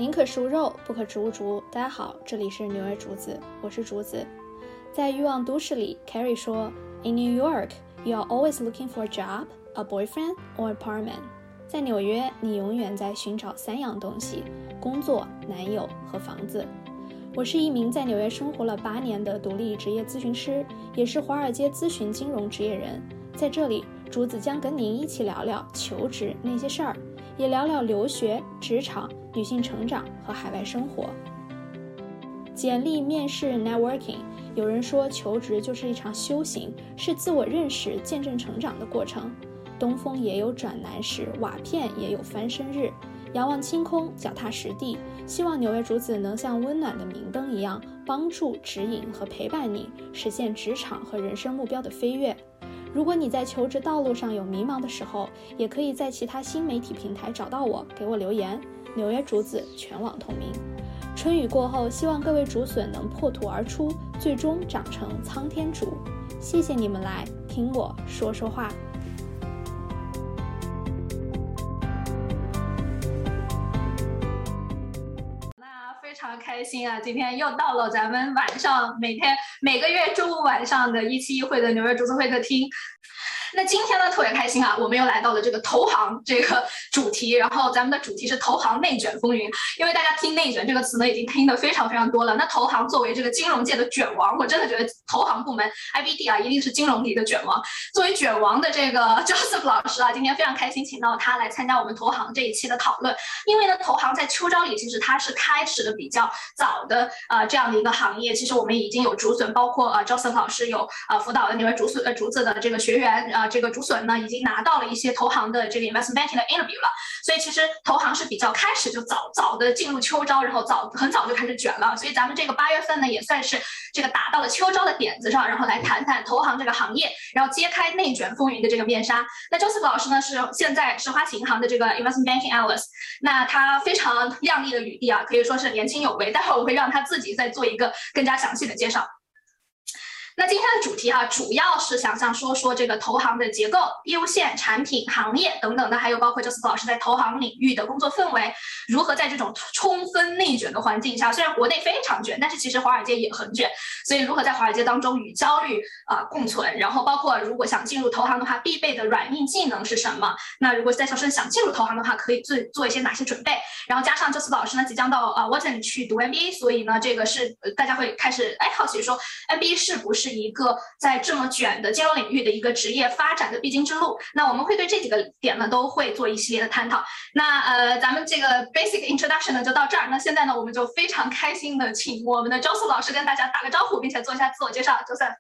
宁可食无肉，不可食无竹。大家好，这里是纽约竹子，我是竹子。在欲望都市里 ，Carrie 说 ：“In New York, you are always looking for a job, a boyfriend, or apartment。”在纽约，你永远在寻找3样东西：工作、男友和房子。我是一名在纽约生活了8年的独立职业咨询师，也是华尔街咨询金融职业人。在这里，竹子将跟您一起聊聊求职那些事儿，也聊聊留学、职场、女性成长和海外生活。简历、面试、networking， 有人说求职就是一场修行，是自我认识、见证成长的过程。东风也有转南时，瓦片也有翻身日。仰望星空，脚踏实地，希望纽约竹子能像温暖的明灯一样，帮助、指引和陪伴你，实现职场和人生目标的飞跃。如果你在求职道路上有迷茫的时候，也可以在其他新媒体平台找到我，给我留言。纽约竹子全网同名。春雨过后，希望各位竹笋能破土而出，最终长成苍天竹。谢谢你们来听我说说话。非常开心啊！今天又到了咱们晚上每个月周五晚上的171会的纽约竹子会客厅。那今天呢特别开心啊，我们又来到了这个投行这个主题，然后咱们的主题是投行内卷风云。因为大家听内卷这个词呢已经听得非常非常多了，那投行作为这个金融界的卷王，我真的觉得投行部门 IBD 啊一定是金融里的卷王。作为卷王的这个 Joseph 老师啊，今天非常开心请到他来参加我们投行这一期的讨论。因为呢投行在秋招里其实它是开始的比较早的这样的一个行业，其实我们已经有竹笋，包括Joseph 老师有辅导的纽约竹子的这个学员这个竹笋呢已经拿到了一些投行的这个 investment banking 的 interview 了，所以其实投行是比较开始就早的进入秋招，然后很早就开始卷了，所以咱们这个8月份呢也算是这个打到了秋招的点子上，然后来谈谈投行这个行业，然后揭开内卷风云的这个面纱。那 Joseph 老师呢是现在是花旗银行的这个 investment banking analyst， 那他非常亮丽的履历啊，可以说是年轻有为，待会儿我会让他自己再做一个更加详细的介绍。那今天的主题主要是想说说这个投行的结构、业务线、产品、行业等等的，还有包括 Joseph 老师在投行领域的工作氛围，如何在这种充分内卷的环境下，虽然国内非常卷，但是其实华尔街也很卷，所以如何在华尔街当中与焦虑共存，然后包括如果想进入投行的话，必备的软硬技能是什么？那如果在校生想进入投行的话，可以做一些哪些准备？然后加上 Joseph 老师呢即将到Wharton 去读 MBA， 所以呢这个是大家会开始好奇说 MBA 是不是一个在这么卷的金融领域的一个职业发展的必经之路。那我们会对这几个点呢都会做一系列的探讨。那咱们这个 basic introduction 呢就到这儿。那现在呢我们就非常开心的请我们的 Joseph 老师跟大家打个招呼，并且做一下自我介绍。Joseph。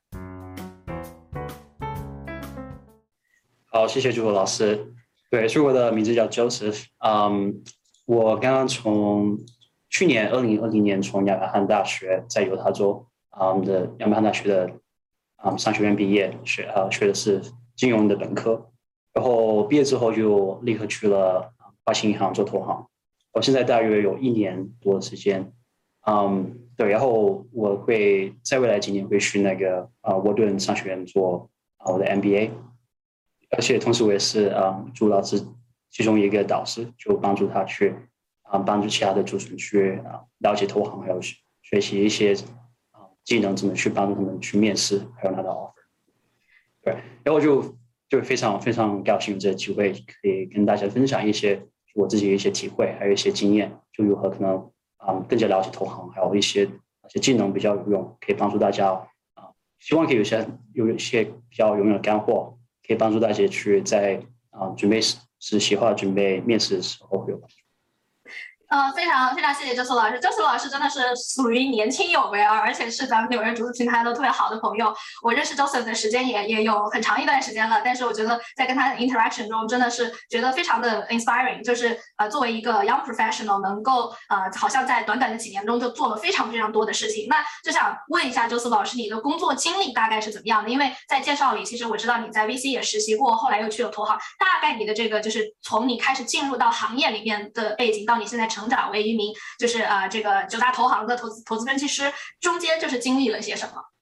好，谢谢朱老师。对，所以我的名字叫 Joseph。我刚刚从去年2020年从亚伯汉大学在犹他州的亚伯汉大学的商学院毕业，学的是金融的本科，然后毕业之后就立刻去了花旗银行做投行。我现在大约有1年多的时间，对，然后我会在未来几年会去那个沃顿商学院做我的 MBA， 而且同时我也是朱老师其中一个导师，就帮助他去帮助其他的主持去了解投行，还有学习一些技能，怎么去帮助他们去面试，还有拿到 offer。对，然后就非常非常高兴有这个机会可以跟大家分享一些我自己的一些体会，还有一些经验，就如何可能更加了解投行，还有一些技能比较有用，可以帮助大家希望可以有一些比较有用的干货，可以帮助大家去在准备实习或者准备面试的时候会有帮助。 非常非常谢谢 Joseph 老师。Joseph 老师真的是属于年轻有为而且是咱们纽约竹子平台都特别好的朋友。我认识 Joseph 的时间也有很长一段时间了，但是我觉得在跟他的 interaction 中真的是觉得非常的 inspiring， 就是作为一个 young professional 能够好像在短短的几年中就做了非常非常多的事情。那就想问一下 Joseph 老师，你的工作经历大概是怎么样的？因为在介绍里其实我知道你在 VC 也实习过，后来又去了投行，大概你的这个就是从你开始进入到行业里面的背景到你现在成长为一名就是这个9大投行的投资分析师，中间就是经历了些什么？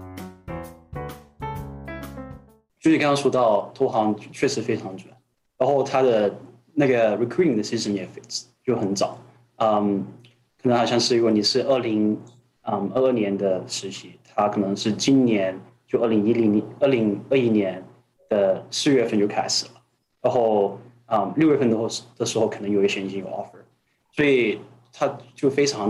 就是刚刚说到投行确实非常卷，然后他的那个 recruiting 的 season 也就很早， 可能好像是如果你是2022年的实习，它可能是今年就2021年的4月份就开始了，然后6月份的时候可能有一些已经有 offer，所以它就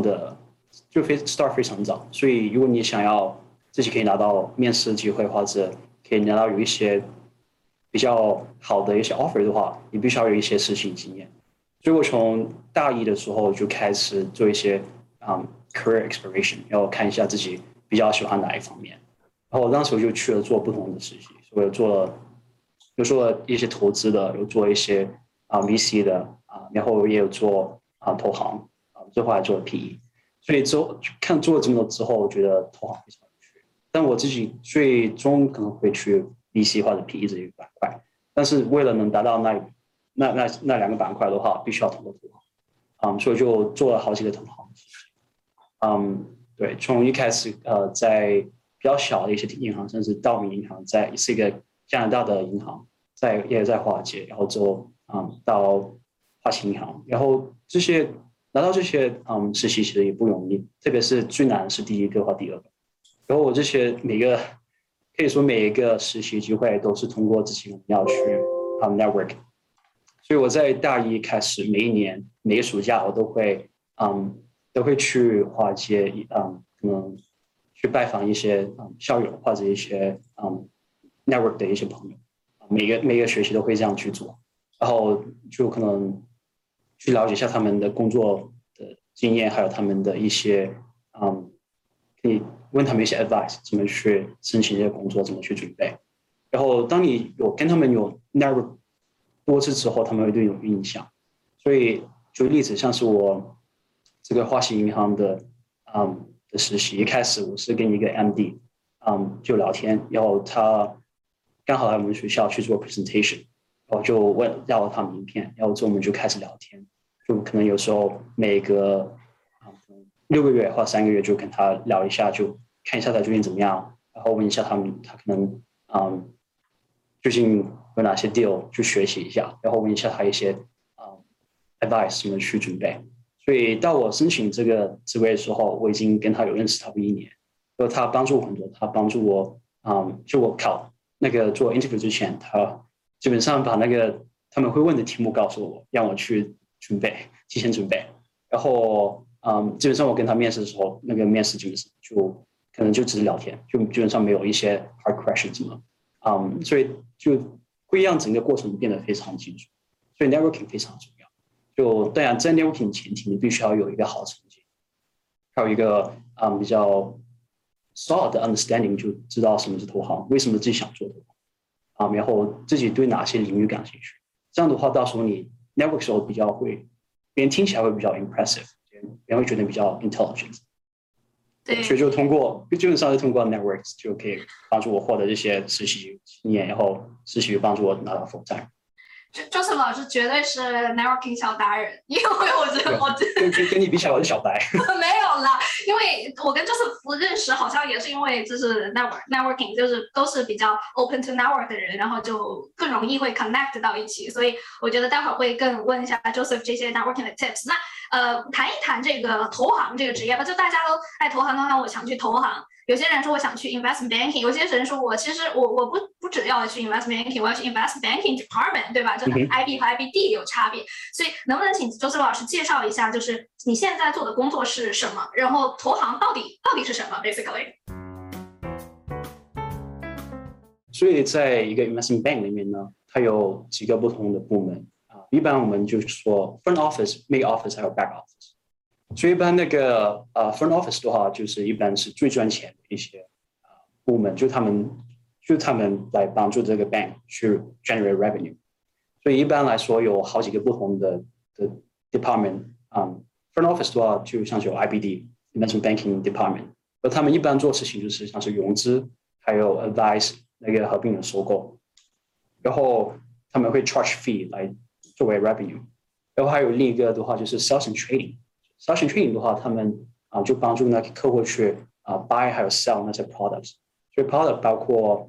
start 非常早，所以如果你想要自己可以拿到面试机会，或者可以拿到有一些比较好的一些 offer 的话，你必须要有一些实习经验。所以我从大一的时候就开始做一些career exploration，要看一下自己比较喜欢哪一方面。然后当时我就去了做不同的实习，我有做了一些投资的，有做一些VC 的然后也有做投行最后还做了 PE。所以做了这么多之后，我觉得投行非常有趣。但我自己最终可能会去 VC 或者 PE 这一个板块，但是为了能达到那两个板块的话，必须要通过投行。所以就做了好几个投行。对，从一开始在比较小的一些银行，甚至道明银行，是一个加拿大的银行，也在华尔街，然后之后到花旗银行，然后拿到这些实习其实也不容易，特别是最难的是第一个或第二个。然后我这些可以说每一个实习机会都是通过自己要去network，所以我在大一开始每一年每个暑假我都会去华尔街可能去拜访一些校友或者一些network 的一些朋友，每个学期都会这样去做，然后就可能去了解一下他们的工作的经验，还有他们的一些可以问他们一些 advice， 怎么去申请这些工作，怎么去准备。然后当你跟他们有 network 多次之后，他们会对你有印象。所以举例子，像是我这个花旗银行的实习，一开始我是跟一个 MD 就聊天，然后他刚好来我们学校去做 presentation， 然后就要了他名片，然后之后我们就开始聊天，就可能有时候每个6个月或3个月就跟他聊一下，就看一下他最近怎么样，然后问一下他可能最近有哪些 deal 去学习一下，然后问一下他一些advice 怎么去准备。所以到我申请这个职位的时候，我已经跟他有认识差不多1年，然后他帮助我很多，他帮助我就我考那个做 interview 之前，他基本上把那个他们会问的题目告诉我，让我去提前准备。然后基本上我跟他面试的时候，那个面试基本上就可能就只是聊天，就基本上没有一些 hard questions 嘛。所以就会让整个过程变得非常清楚。所以 networking 非常重要。就当然在 networking 前提，你必须要有一个好的成绩，还有一个比较 solid 的 understanding， 就知道什么是投行，为什么自己想做投行然后自己对哪些领域感兴趣。这样的话，到时候你 network 的时候比较会，别人听起来会比较 impressive， 别人会觉得比较 intelligent。 对， 所以基本上是通过 networks 就可以帮助我获得这些实习经验，然后实习帮助我拿到 full time。 Joseph 老师绝对是 networking 小达人，因为我觉得跟你比起来我是小白。 没有啦，因为我跟 Joseph 认识好像也是因为就是 networking， 就是都是比较 open to network 的人，然后就更容易会 connect 到一起，所以我觉得待会儿会更问一下 Joseph 这些 networking 的 tips。那谈一谈这个投行这个职业吧，就大家都爱投行，刚刚我想去投行。有些人说我想去 investment banking， 有些人说我其实我不只要去 investment banking， 我要去 investment banking department， 对吧？这 IB 和 IBD 有差别，所以能不能请周思老师介绍一下，就是你现在做的工作是什么？然后投行到底是什么 ？Basically， 所以在一个 investment bank 里面呢，它有几个不同的部门一般我们就是说 front office、mid office 还有 back office。所以一般那个front office 的话，就是一般是最赚钱的一些部门，就他们来帮助这个 bank 去 generate revenue。所以一般来说有好几个不同的 department。front office 的话，就像是有 IBD investment banking department， 而他们一般做事情就是像是融资，还有 advice 那个合并的收购，然后他们会 charge fee 来作为 revenue。然后还有另一个的话就是 sales and trading。sales and trading 的话，他们就帮助那个客户去buy 还有 sell 那些 products。所以 product 包括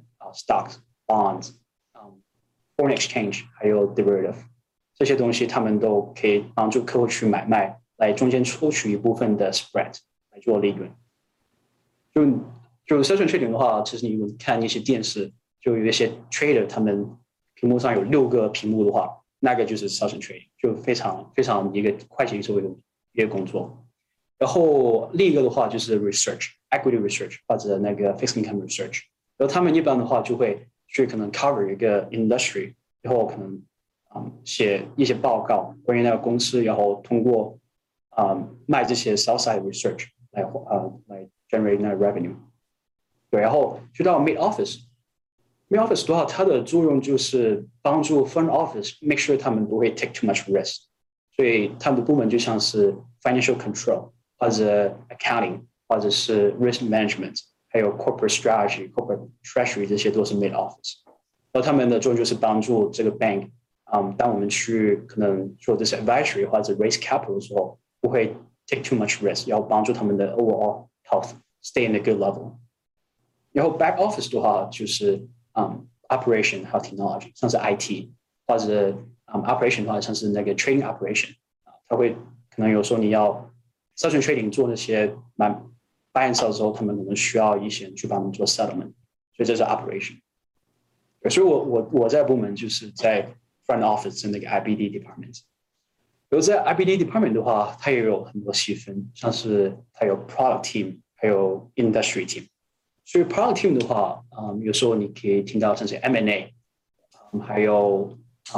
stocks、bonds、foreign exchange 还有 derivative 这些东西，他们都可以帮助客户去买卖来中间抽取一部分的 spread 来做利润。就 session trading 的话，其实你看一些电视，就有一些 trader 他们屏幕上有6个屏幕的话，那个就是 session trading， 就非常非常一个快节奏的一个工作。然后另一个的话就是 research、equity research 或者那个 fixed income research。然后他们一般的话就会去可能 cover 一个 industry， 然后可能写一些报告关于那个公司，然后通过卖这些 sell side research 来generate 那个 revenue。对，然后去到 mid office。mid office 的话，它的作用就是帮助 front office make sure 他们不会 take too much risk， 所以他们的部门就像是 financial control 或者 accounting 或者是 risk management， 还有 corporate strategy、corporate treasury， 这些都是 mid office。然后他们的作用就是帮助这个 bank， 当我们去可能做这些 advisory 或者 raise capital 的时候，不会 take too much risk， 要帮助他们的 overall health stay in a good level。然后 back office 的话就是operation 还有 technology， 像是 IT 或者operation 的话，像是那个 trading operation， 它会可能有时候你要 session trading 做那些buy and sell 之后，他们可能需要一些人去帮他们做 settlement， 所以这是 operation。所以我在部门就是在 front office 的那个 IBD department。然后在 IBD department 的话，它也有很多细分，像是它有 product team， 还有 industry team。所以 product team 的话，有时候你可以听到像是 M&A， 还有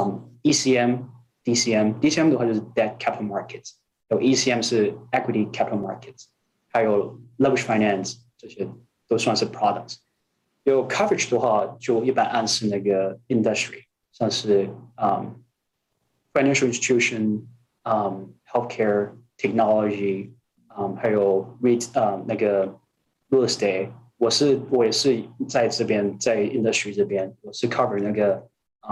ECM、DCM。DCM 的话就是 debt capital markets， 有 ECM 是 equity capital markets， 还有 leverage finance， 这些都算是 products。有 coverage 的话，就一般暗示那个 industry， 像是financial institution、healthcare、technology， 还有那个 real estate。我也是在这边，在 industry 这边，我是 cover 那个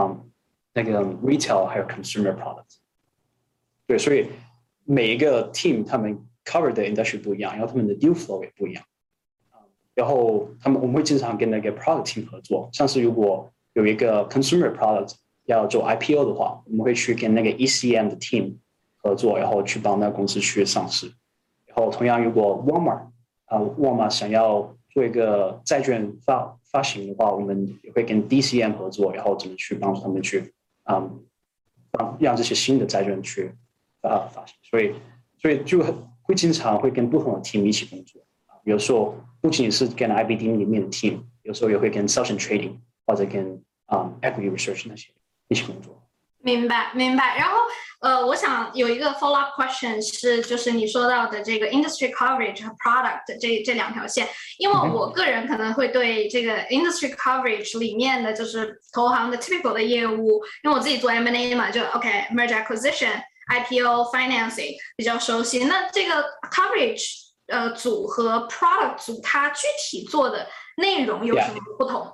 retail 还有 consumer products。对，所以每一个 team 他们 cover 的 industry 不一样，然后他们的 deal flow 也不一样。然后我们会经常跟那个 product team 合作，像是如果有一个 consumer product 要做 IPO 的话，我们会去跟那个 ECM 的 team 合作，然后去帮那个公司去上市。然后同样，如果 Walmart 想要做一个债券发行的话，我们也会跟 DCM 合作，然后怎么去帮助他们去让这些新的债券去发行。所以就会经常会跟不同的 team 一起工作。有时候不仅是跟 IBD 里面的 team， 有时候也会跟 session trading 或者跟equity research 那些一起工作。 明白。然后我想有一个 follow up question 是，就是你说到的这个 industry coverage 和 product 这2条线，因为我个人可能会对这个 industry coverage 里面的就是投行的 typical 的业务，因为我自己做 M&A 嘛，就 merger acquisition、IPO financing 比较熟悉。那这个 coverage 组和 product 组它具体做的内容有什么不同？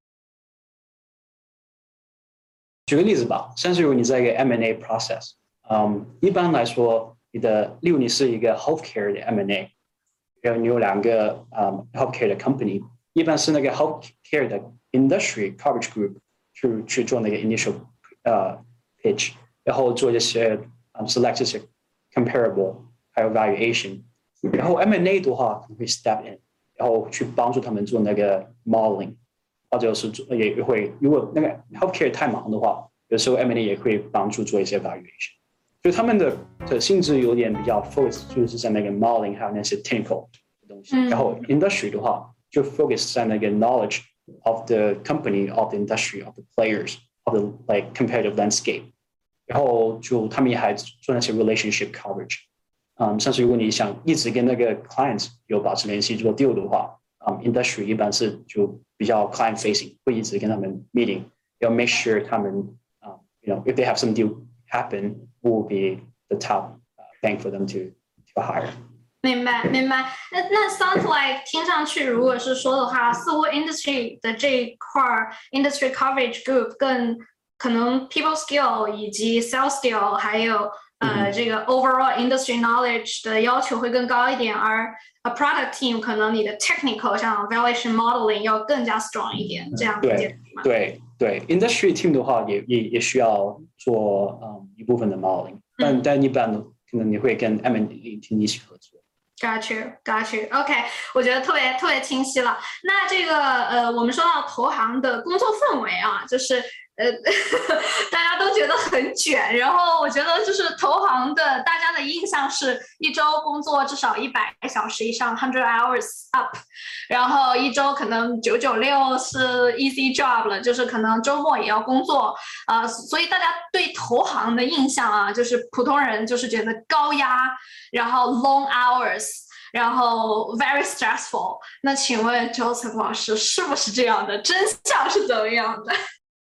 举个例子吧，像是如果你在一个 M&A process， 一般来说，例如你是一个 healthcare 的 M&A， 然后你有2个healthcare 的 company， 一般是那个 healthcare 的 industry coverage group 去做那个 initial pitch， 然后做这些select 这些 comparable 还有 valuation， 然后 M&A 的话可能会 step in， 然后去帮助他们做那个 modeling。或者是也会，如果那个 healthcare 太忙的话，有时候 M&A 也会帮助做一些 valuation。所以他们的性质有点比较 focus， 就是在那个 modeling 还有那些 technical 的东西。然后 industry 的话，就 focus 在那个 knowledge of the company、of the industry、of the players、of the like competitive landscape。然后就他们也还做那些 relationship coverage。像是如果你想一直跟那个 clients 有保持联系做 deal 的话。industry 一般是就比较 client facing， 会一直跟他们 meeting， 要 make sure 他们if they have some deal happen, who will be the top bank for them to hire。 明白。那 sounds like 听上去如果是说的话，似乎 industry 的这一块 industry coverage group 更可能 people skill 以及 sales skill 还有这个 overall industry knowledge 的要求会更高一点，而 a product team 可能你的 technical 像 valuation modeling 要更加 strong 一点，这样理解吗？ 对 industry team 的话也需要做一部分的 modeling， 但一般可能你会跟 M&A team 一起合作。 Got you. OK， 我觉得特别清晰了。那这个我们说到投行的工作氛围啊，就是大家都觉得很卷，然后我觉得就是投行的大家的印象是一周工作至少100小时以上，100 hours up， 然后一周可能996是 easy job 了，就是可能周末也要工作，所以大家对投行的印象啊，就是普通人就是觉得高压，然后 long hours， 然后 very stressful。那请问 Joseph 老师是不是这样的？真相是怎么样的？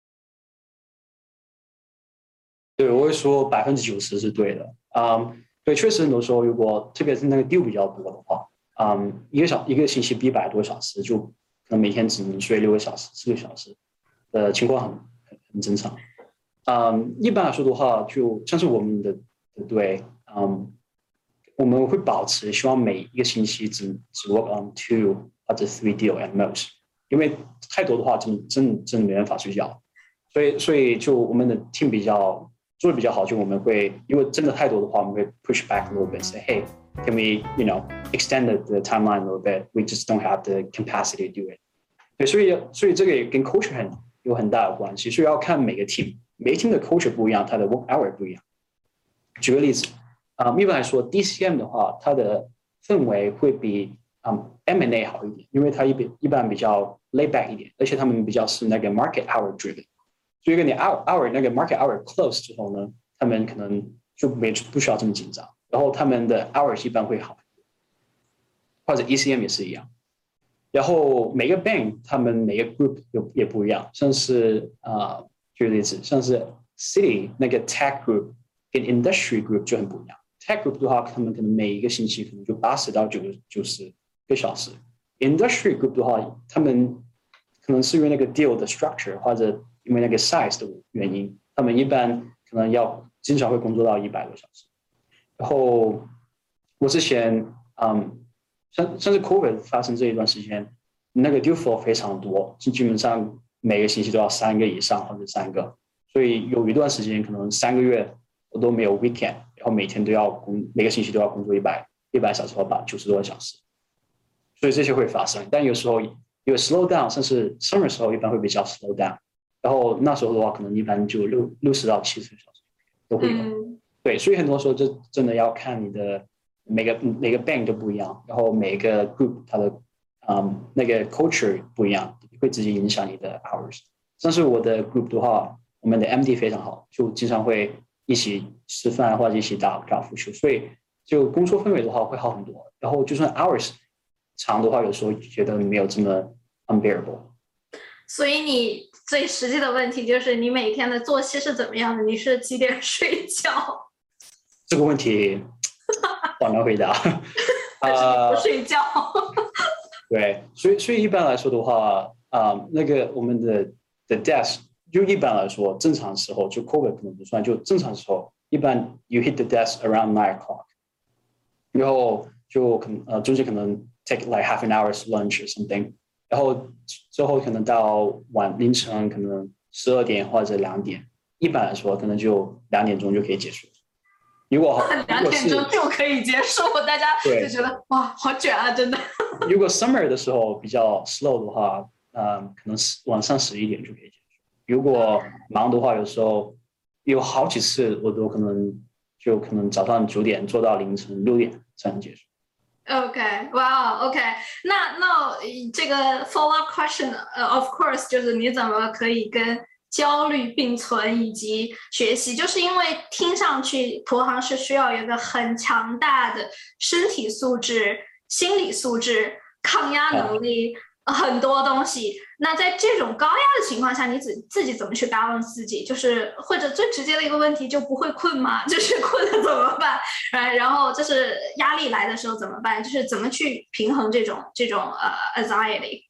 对，我会说90%是对的。对，确实很多时候，如果特别是那个 deal 比较多的话，一个星期100多小时，就可能每天只能睡6个小时、4个小时的情况很正常。一般来说的话，就像是我们的队，我们会保持希望每一个星期只 work on 2 或者3 deal at most， 因为太多的话真的没办法睡觉。所以就我们的 team 做的比较好，就我们会如果真的太多的话，我们会 push back a little bit, say hey, can we extend the timeline a little bit? We just don't have the capacity to do it. 对，所以这个也跟 culture 有很大的关系，所以要看每个 team 的 culture 不一样，它的 work hour 不一样。举个例子，一般来说 DCM 的话，它的氛围会比M&A 好一点，因为它一般比较 laid back 一点，而且他们比较是那个 market hour driven。所以跟你 hour 那个 market hour close 之后呢，他们可能就不需要这么紧张，然后他们的 hours 一般会好，或者 ECM 也是一样。然后每个 bank 他们每个 group 也不一样，像是举个例子，像是 City 那个 tech group 跟 industry group 就很不一样。tech group 的话，他们可能每一个星期可能就80到90个小时。industry group 的话，他们可能是因为那个 deal 的 structure 或者因为那个 size 的原因，他们一般可能经常会工作到100个小时。然后我之前像是 COVID 发生这一段时间，那个 deal flow 非常多，基本上每个星期都要3个以上或者3个，所以有一段时间可能3个月我都没有 weekend， 然后每个星期都要工作100小时或90多个小时，所以这些会发生。但有时候有 slow down， 甚至 summer 时候一般会比较 slow down。然后那时候的话，可能一般就60到70个小时都会有。对，所以很多时候就真的要看你的每个 bank 都不一样，然后每个 group 它的那个 culture 不一样，会直接影响你的 hours。像是我的 group 的话，我们的 MD 非常好，就经常会一起吃饭或者一起打高尔夫球，所以就工作氛围的话会好很多。然后就算 hours 长的话，有时候觉得没有这么 unbearable。 所以你最实际的问题就是你每天的作息是怎么样的？你是几点睡觉？ 这个问题好难回答。 不睡觉。 对，所以一般来说的话，那个我们的 desk 就一般来说正常时候就 COVID 可能不算，就正常时候一般 you hit the desk around 9 o'clock， 然后就中间可能 take like half an hour's lunch or something。然后之后可能到凌晨可能12点或者2点，一般来说可能就2点钟就可以结束。如果 2点钟就可以结束，大家就觉得哇，好卷啊，真的。 如果 summer 的时候比较 slow 的话，可能晚上11点就可以结束。如果忙的话，有时候有好几次我都可能早上9点做到凌晨6点才能结束。 OK， 哇 ，OK， 那这个 follow up question，of course， 就是你怎么可以跟焦虑并存以及学习，就是因为听上去投行是需要有一个很强大的身体素质、心理素质、抗压能力。很多东西，那在这种高压的情况下，你自己怎么去 balance 自己？就是或者最直接的一个问题，就不会困吗？就是困了怎么办？然后就是压力来的时候怎么办？就是怎么去平衡这种anxiety？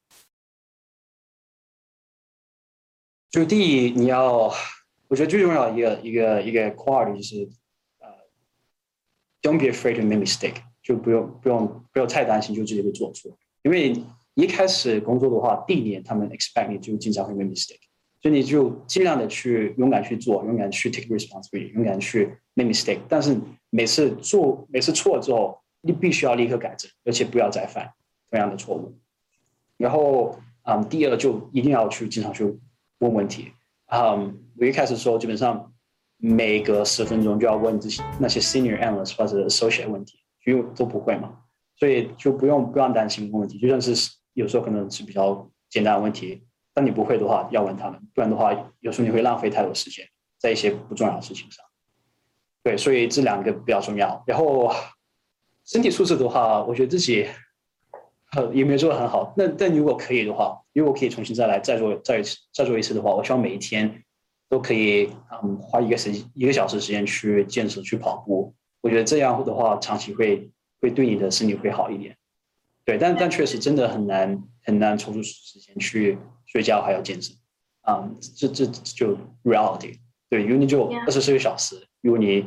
就第一，我觉得最重要的一个 quality 就是don't be afraid to make mistake， 就不要太担心就自己会做错，因为一开始工作的话，第一年他们 expect 你就经常会 make mistake， 所以你就尽量的去勇敢去做，勇敢去 take responsibility， 勇敢去 make mistake。但是每次错了之后，你必须要立刻改正，而且不要再犯同样的错误。然后第二就一定要经常去问问题。我一开始的时候基本上每隔10分钟就要问那些 senior analyst 或者 associate 问题，因为都不会嘛，所以就不用担心问问题，就算是有时候可能是比较简单的问题，但你不会的话要问他们，不然的话有时候你会浪费太多时间在一些不重要的事情上。对，所以这2个比较重要。然后身体素质的话，我觉得自己也没有做得很好。但如果可以的话，如果可以重新再做一次的话，我希望每一天都可以花1个小时时间去健身去跑步。我觉得这样的话长期会对你的身体会好一点。对，但确实真的很难抽出时间去睡觉还要健身。这就 reality。对，如果你就24个小时，如果你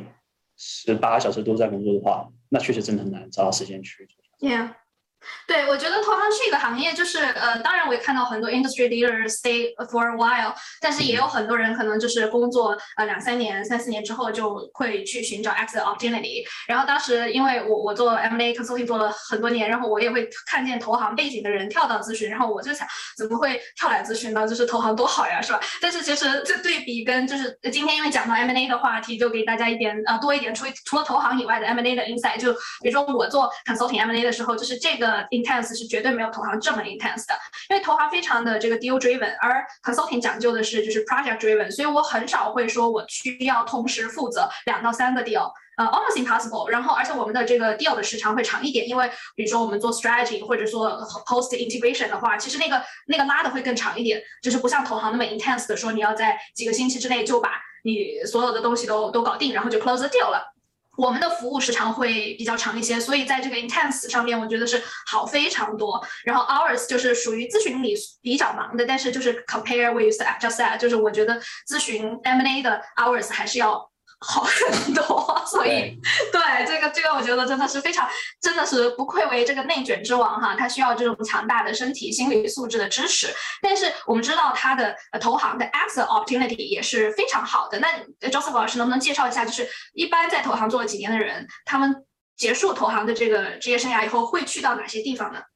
18个小时都在工作的话，那确实真的很难找到时间去做。 Yeah。对，我觉得投行是一个行业，就是当然我也看到很多 industry leaders stay for a while， 但是也有很多人可能就是工作2-3年、3-4年之后就会去寻找 exit opportunity。然后当时因为我做 M&A consulting 做了很多年，然后我也会看见投行背景的人跳到咨询，然后我就想怎么会跳来咨询呢？就是投行多好呀，是吧？但是其实这对比跟就是今天因为讲到 M&A 的话题，就给大家多一点除了投行以外的 M&A 的 insight。就比如说我做 consulting M&A 的时候，就是这个intense 是绝对没有投行这么 intense 的，因为投行非常的这个 deal driven， 而 consulting 讲究的是就是 project driven， 所以我很少会说我需要同时负责2到3个 deal。almost impossible。然后，而且我们的这个 deal 的时长会长一点，因为比如说我们做 strategy 或者说 post integration 的话，其实那个拉的会更长一点，就是不像投行那么 intense 的说你要在几个星期之内就把你所有的东西都搞定，然后就 close the deal 了。我们的服务时长会比较长一些，所以在这个 intense 上面，我觉得是好非常多。然后 hours 就是属于咨询里比较忙的，但是就是 compare with just that， 就是我觉得咨询 M&A 的 hours 还是要好很多，所以对这个我觉得真的是不愧为这个内卷之王哈，它需要这种强大的身体心理素质的支持。但是我们知道它的投行的 exit opportunity 也是非常好的。那 Joseph 老师能不能介绍一下，就是一般在投行做了几年的人，他们结束投行的这个职业生涯以后会去到哪些地方呢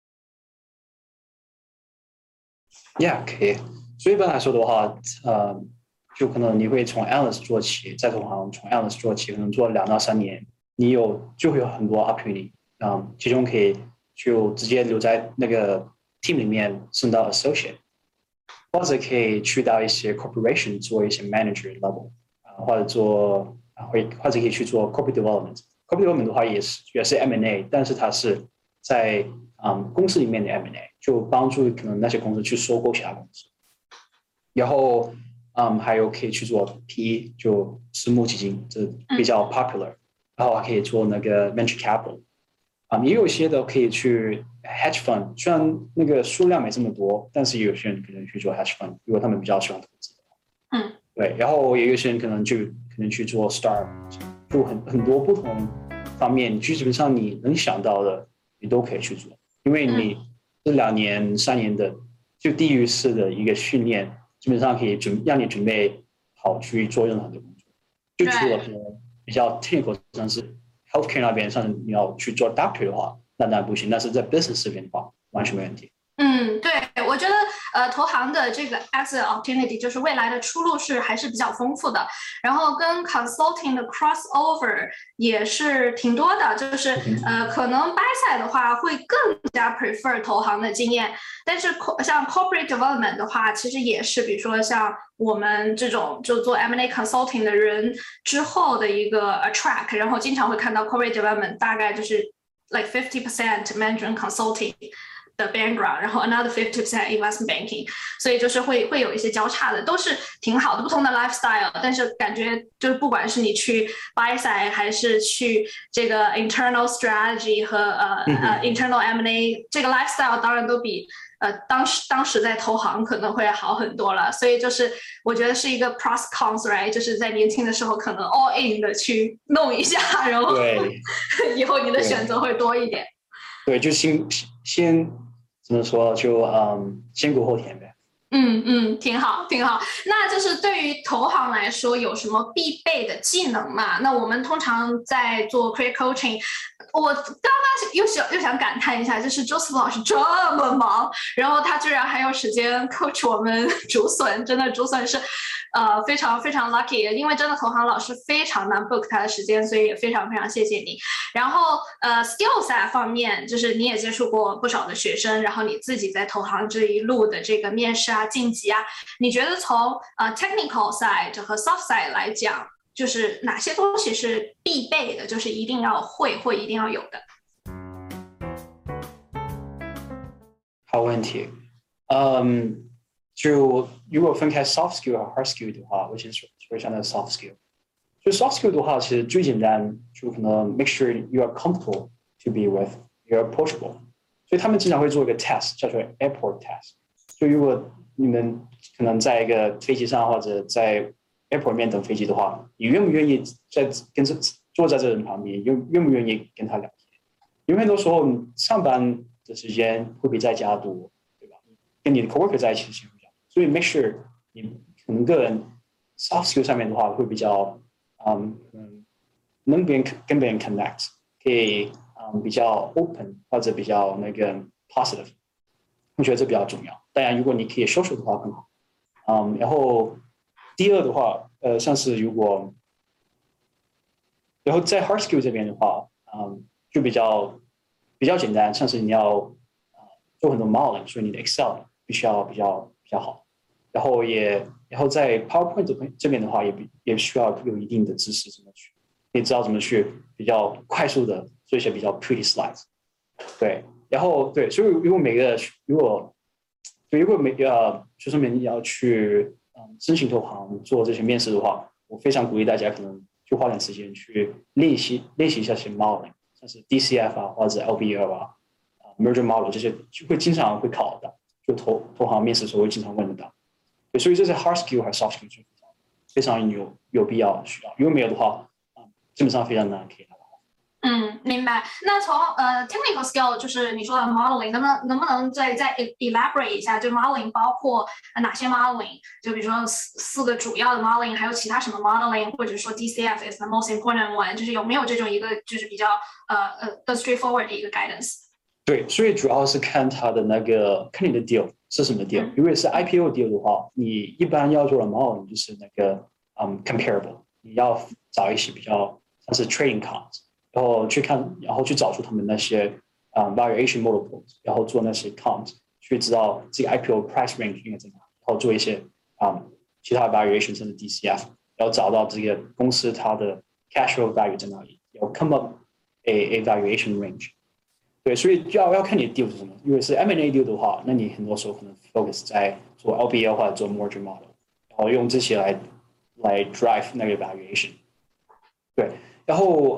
？Yeah， 可以。所以一般来说的话，就可能你会从 analyst 做起，在投行从 analyst 做起，可能做2到3年，就会有很多 opportunity， 其中可以就直接留在那个 team 里面升到 associate， 或者可以去到一些 corporation 做一些 manager level， 或者可以去做 corporate development。corporate development 的话也是 M&A， 但是它是在公司里面的 M&A， 就帮助可能那些公司去收购其他公司，然后还有可以去做 PE， 就私募基金，这比较 popular，然后还可以做那个 venture capital，也有一些的可以去 hedge fund， 虽然那个数量没这么多，但是也有些人可能去做 hedge fund， 如果他们比较喜欢投资的话，对，然后也有些人可能去做 startup， 就很多不同方面，基本上你能想到的你都可以去做，因为你这2年3年的就地狱式的一个训练。基本上可以让你准备好去做任何的工作，就除了比较 technical， 像是 healthcare 那边，像你要去做 doctor 的话，那当然不行。但是在 business 这边的话，完全没问题。 对，我觉得投行的这个 exit opportunity 就是未来的出路还是比较丰富的，然后跟 consulting 的 crossover 也是挺多的，就是可能 buy side 的话会更加 prefer 投行的经验，但是像 corporate development 的话，其实也是比如说像我们这种就做 M&A consulting 的人之后的一个 track， 然后经常会看到 corporate development 大概就是 like 50% management consulting的 background， 然后 another 50% investment banking， 所以就是会有一些交叉的，都是挺好的，不同的 lifestyle， 但是感觉就是不管是你去 buy side 还是去这个 internal strategy 和internal M&A， 这个 lifestyle 当然都比当时在投行可能会好很多了，所以就是我觉得是一个 pros cons right， 就是在年轻的时候可能 all in 的去弄一下，然后以后你的选择会多一点。 对，就先怎么说，就先苦后甜呗。 挺好，挺好。那就是对于投行来说，有什么必备的技能嘛？那我们通常在做 career coaching，我刚刚又想感叹一下，就是 Joseph 老师这么忙，然后他居然还有时间 coach 我们竹笋，真的竹笋是非常非常 lucky，因为真的投行老师非常难 book 他的时间，所以也非常非常谢谢你。然后skill set 方面，就是你也接触过不少的学生，然后你自己在投行这一路的这个面试啊、晋级啊，你觉得从technical side 和 soft side 来讲，就是哪些东西是必备的，就是一定要会或一定要有的？ 好问题。就如果分开 soft skill 和 hard skill 的话，我先说一下那个 soft skill。就 soft skill 的话，其实最简单，就可能 make sure you are comfortable to be with, you're approachable。所以他们经常会做一个 test，叫做 airport test。就如果你们可能在一个飞机上或者在 airport 面等飞机的话，你愿不愿意坐在这人旁边，愿不愿意跟他聊天？因为很多时候上班的时间会比在家多，对吧？跟你的 coworker 在一起的时间比较多，所以 make sure 你可能个人 soft skill 上面的话会比较能跟别人 connect， 可以比较 open 或者比较那个 positive， 我觉得这比较重要。当然，如果你可以 social 的话更好。然后第二的话，像是然后在 hard skill 这边的话，就比较简单，像是你要做很多 modeling，所以你的 Excel 必须要比较好。然后在 PowerPoint 这边的话，也需要有一定的知识，你知道怎么去比较快速的做一些比较 pretty slides。对，然后对，所以如果学生们要去申请投行做这些面试的话，我非常鼓励大家可能就花点时间去练习一下这些 modeling， 像是 DCF 啊或者 LBO 啊、merger model 这些经常会考的，就投行面试的时候会经常问得到。对，所以这是 hard skill 和 soft skill 非常有必要需要，如果没有的话，基本上非常难可以拿到。 明白。那从technical skill 就是你说的 modeling，能不能再 elaborate 一下？就 modeling 包括哪些 modeling？就比如说四个主要的 modeling，还有其他什么 modeling，或者说 DCF is the most important one，就是有没有这种一个就是比较straightforward 的一个 guidance？ 对，所以主要是看他的看你的 deal 是什么 deal。如果是 IPO deal 的话，你一般要做的 modeling 就是那个comparable， 你要找一些比较像是 trading comps。然后去找出他们那些valuation multiples， 然后做那些 count， 去知道这个 IPO price range 应该在哪，然后做一些其他 valuation 甚至 DCF， 然后找到这个公司它的 cash flow value 在哪里，然后 come up a valuation range。对，所以要看你的 deal 是什么。如果是 M&A deal 的话，那你很多时候可能 focus 在做 LBO 或者做 merger model， 然后用这些来 drive 那个 valuation。对，然后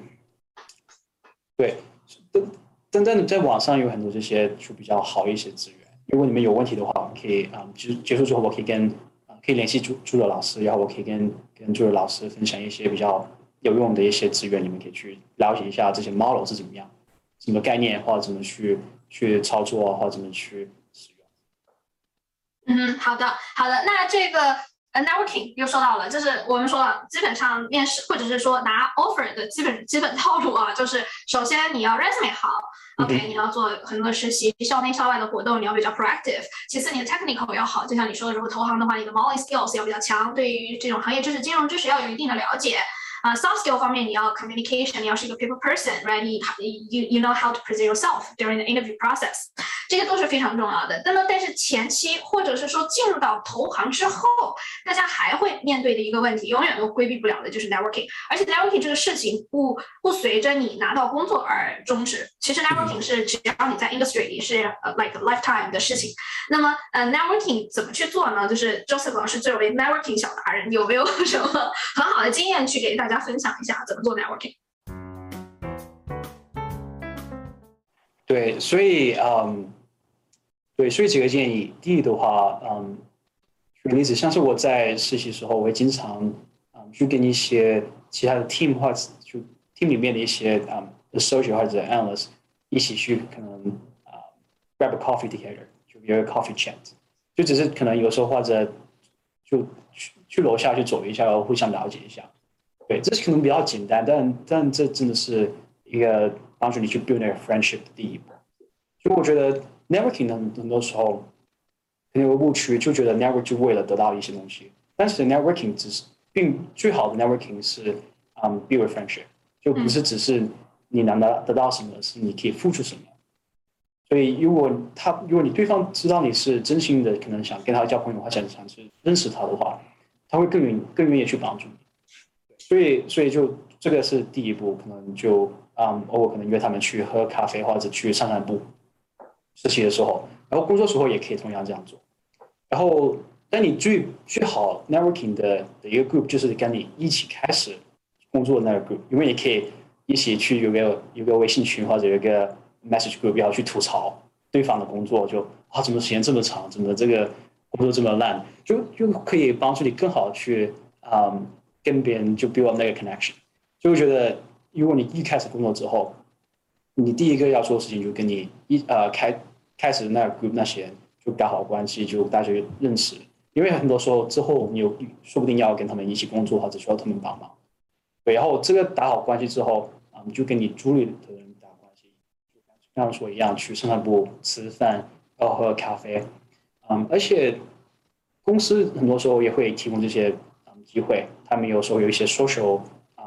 对，但在网上有很多这些就比较好一些资源。如果你们有问题的话，可以结束之后，我可以联系朱哲老师，然后我可以跟朱哲老师分享一些比较有用的一些资源，你们可以去了解一下这些 model 是怎么样，什么概念，或者怎么去操作，或者怎么去使用。好的，那这个。networking 又说到了，就是我们说了，基本上面试或者是说拿 offer 的基本套路啊，就是首先你要 resume 好，OK，你要做很多实习，校内校外的活动，你要比较 proactive。其次，你的 technical 要好，就像你说的，如果投行的话，你的 modeling skills 要比较强，对于这种行业知识、金融知识要有一定的了解。soft skill 方面，你要 communication， 你要是一个 people person，right？ You know how to present yourself during the interview process， 这些都是非常重要的。但是前期或者是说进入到投行之后，大家还会面对的一个问题，永远都规避不了的就是 networking。而且 networking 这个事情不随着你拿到工作而终止。其实 networking 是只要你在 industry 里是like lifetime 的事情。那么networking 怎么去做呢？就是 Joseph 老师作为 networking 小达人，有没有什么很好的经验去给大家分享一下怎么做 networking？ 对，所以几个建议。第一的话，举个例子，像是我在实习的时候，我会经常去跟一些其他的 team 或者就 team 里面的一些associate 或者 analyst 一起去可能grab a coffee together， 就有一个 coffee chat， 就只是可能有时候或者就去楼下去走一下，然后互相了解一下。对，这是可能比较简单，但这真的是一个帮助你去 build 那个 friendship 的第一步。所以我觉得 networking 很多时候可能有个误区，就觉得 network 就为了得到一些东西，但是 networking 并最好的 networking 是build friendship， 就不是只是你能得到什么，是你可以付出什么。所以如果你对方知道你是真心的，可能想跟他交朋友，或者想去认识他的话，他会更愿意去帮助你。所以就这个是第一步，可能就偶尔可能约他们去喝咖啡或者去散步，实习的时候，然后工作时候也可以同样这样做。然后，但你最好 networking 的一个 group 就是跟你一起开始工作的那个 group， 因为你可以一起去有个微信群或者有一个 message group， 要去吐槽对方的工作，就怎么时间这么长，怎么这个工作这么烂，就可以帮助你更好的去跟别人就 build up 那个 connection。所以我觉得，如果你一开始工作之后，你第一个要做的事情就跟你开始那个 group 那些就搞好关系，就大家认识。因为很多时候之后你说不定要跟他们一起工作，或者需要他们帮忙。对，然后这个打好关系之后，你就跟你组里的人打关系，就像说一样去散步、吃饭，然后喝咖啡。而且公司很多时候也会提供这些机会，他们有时候有一些 social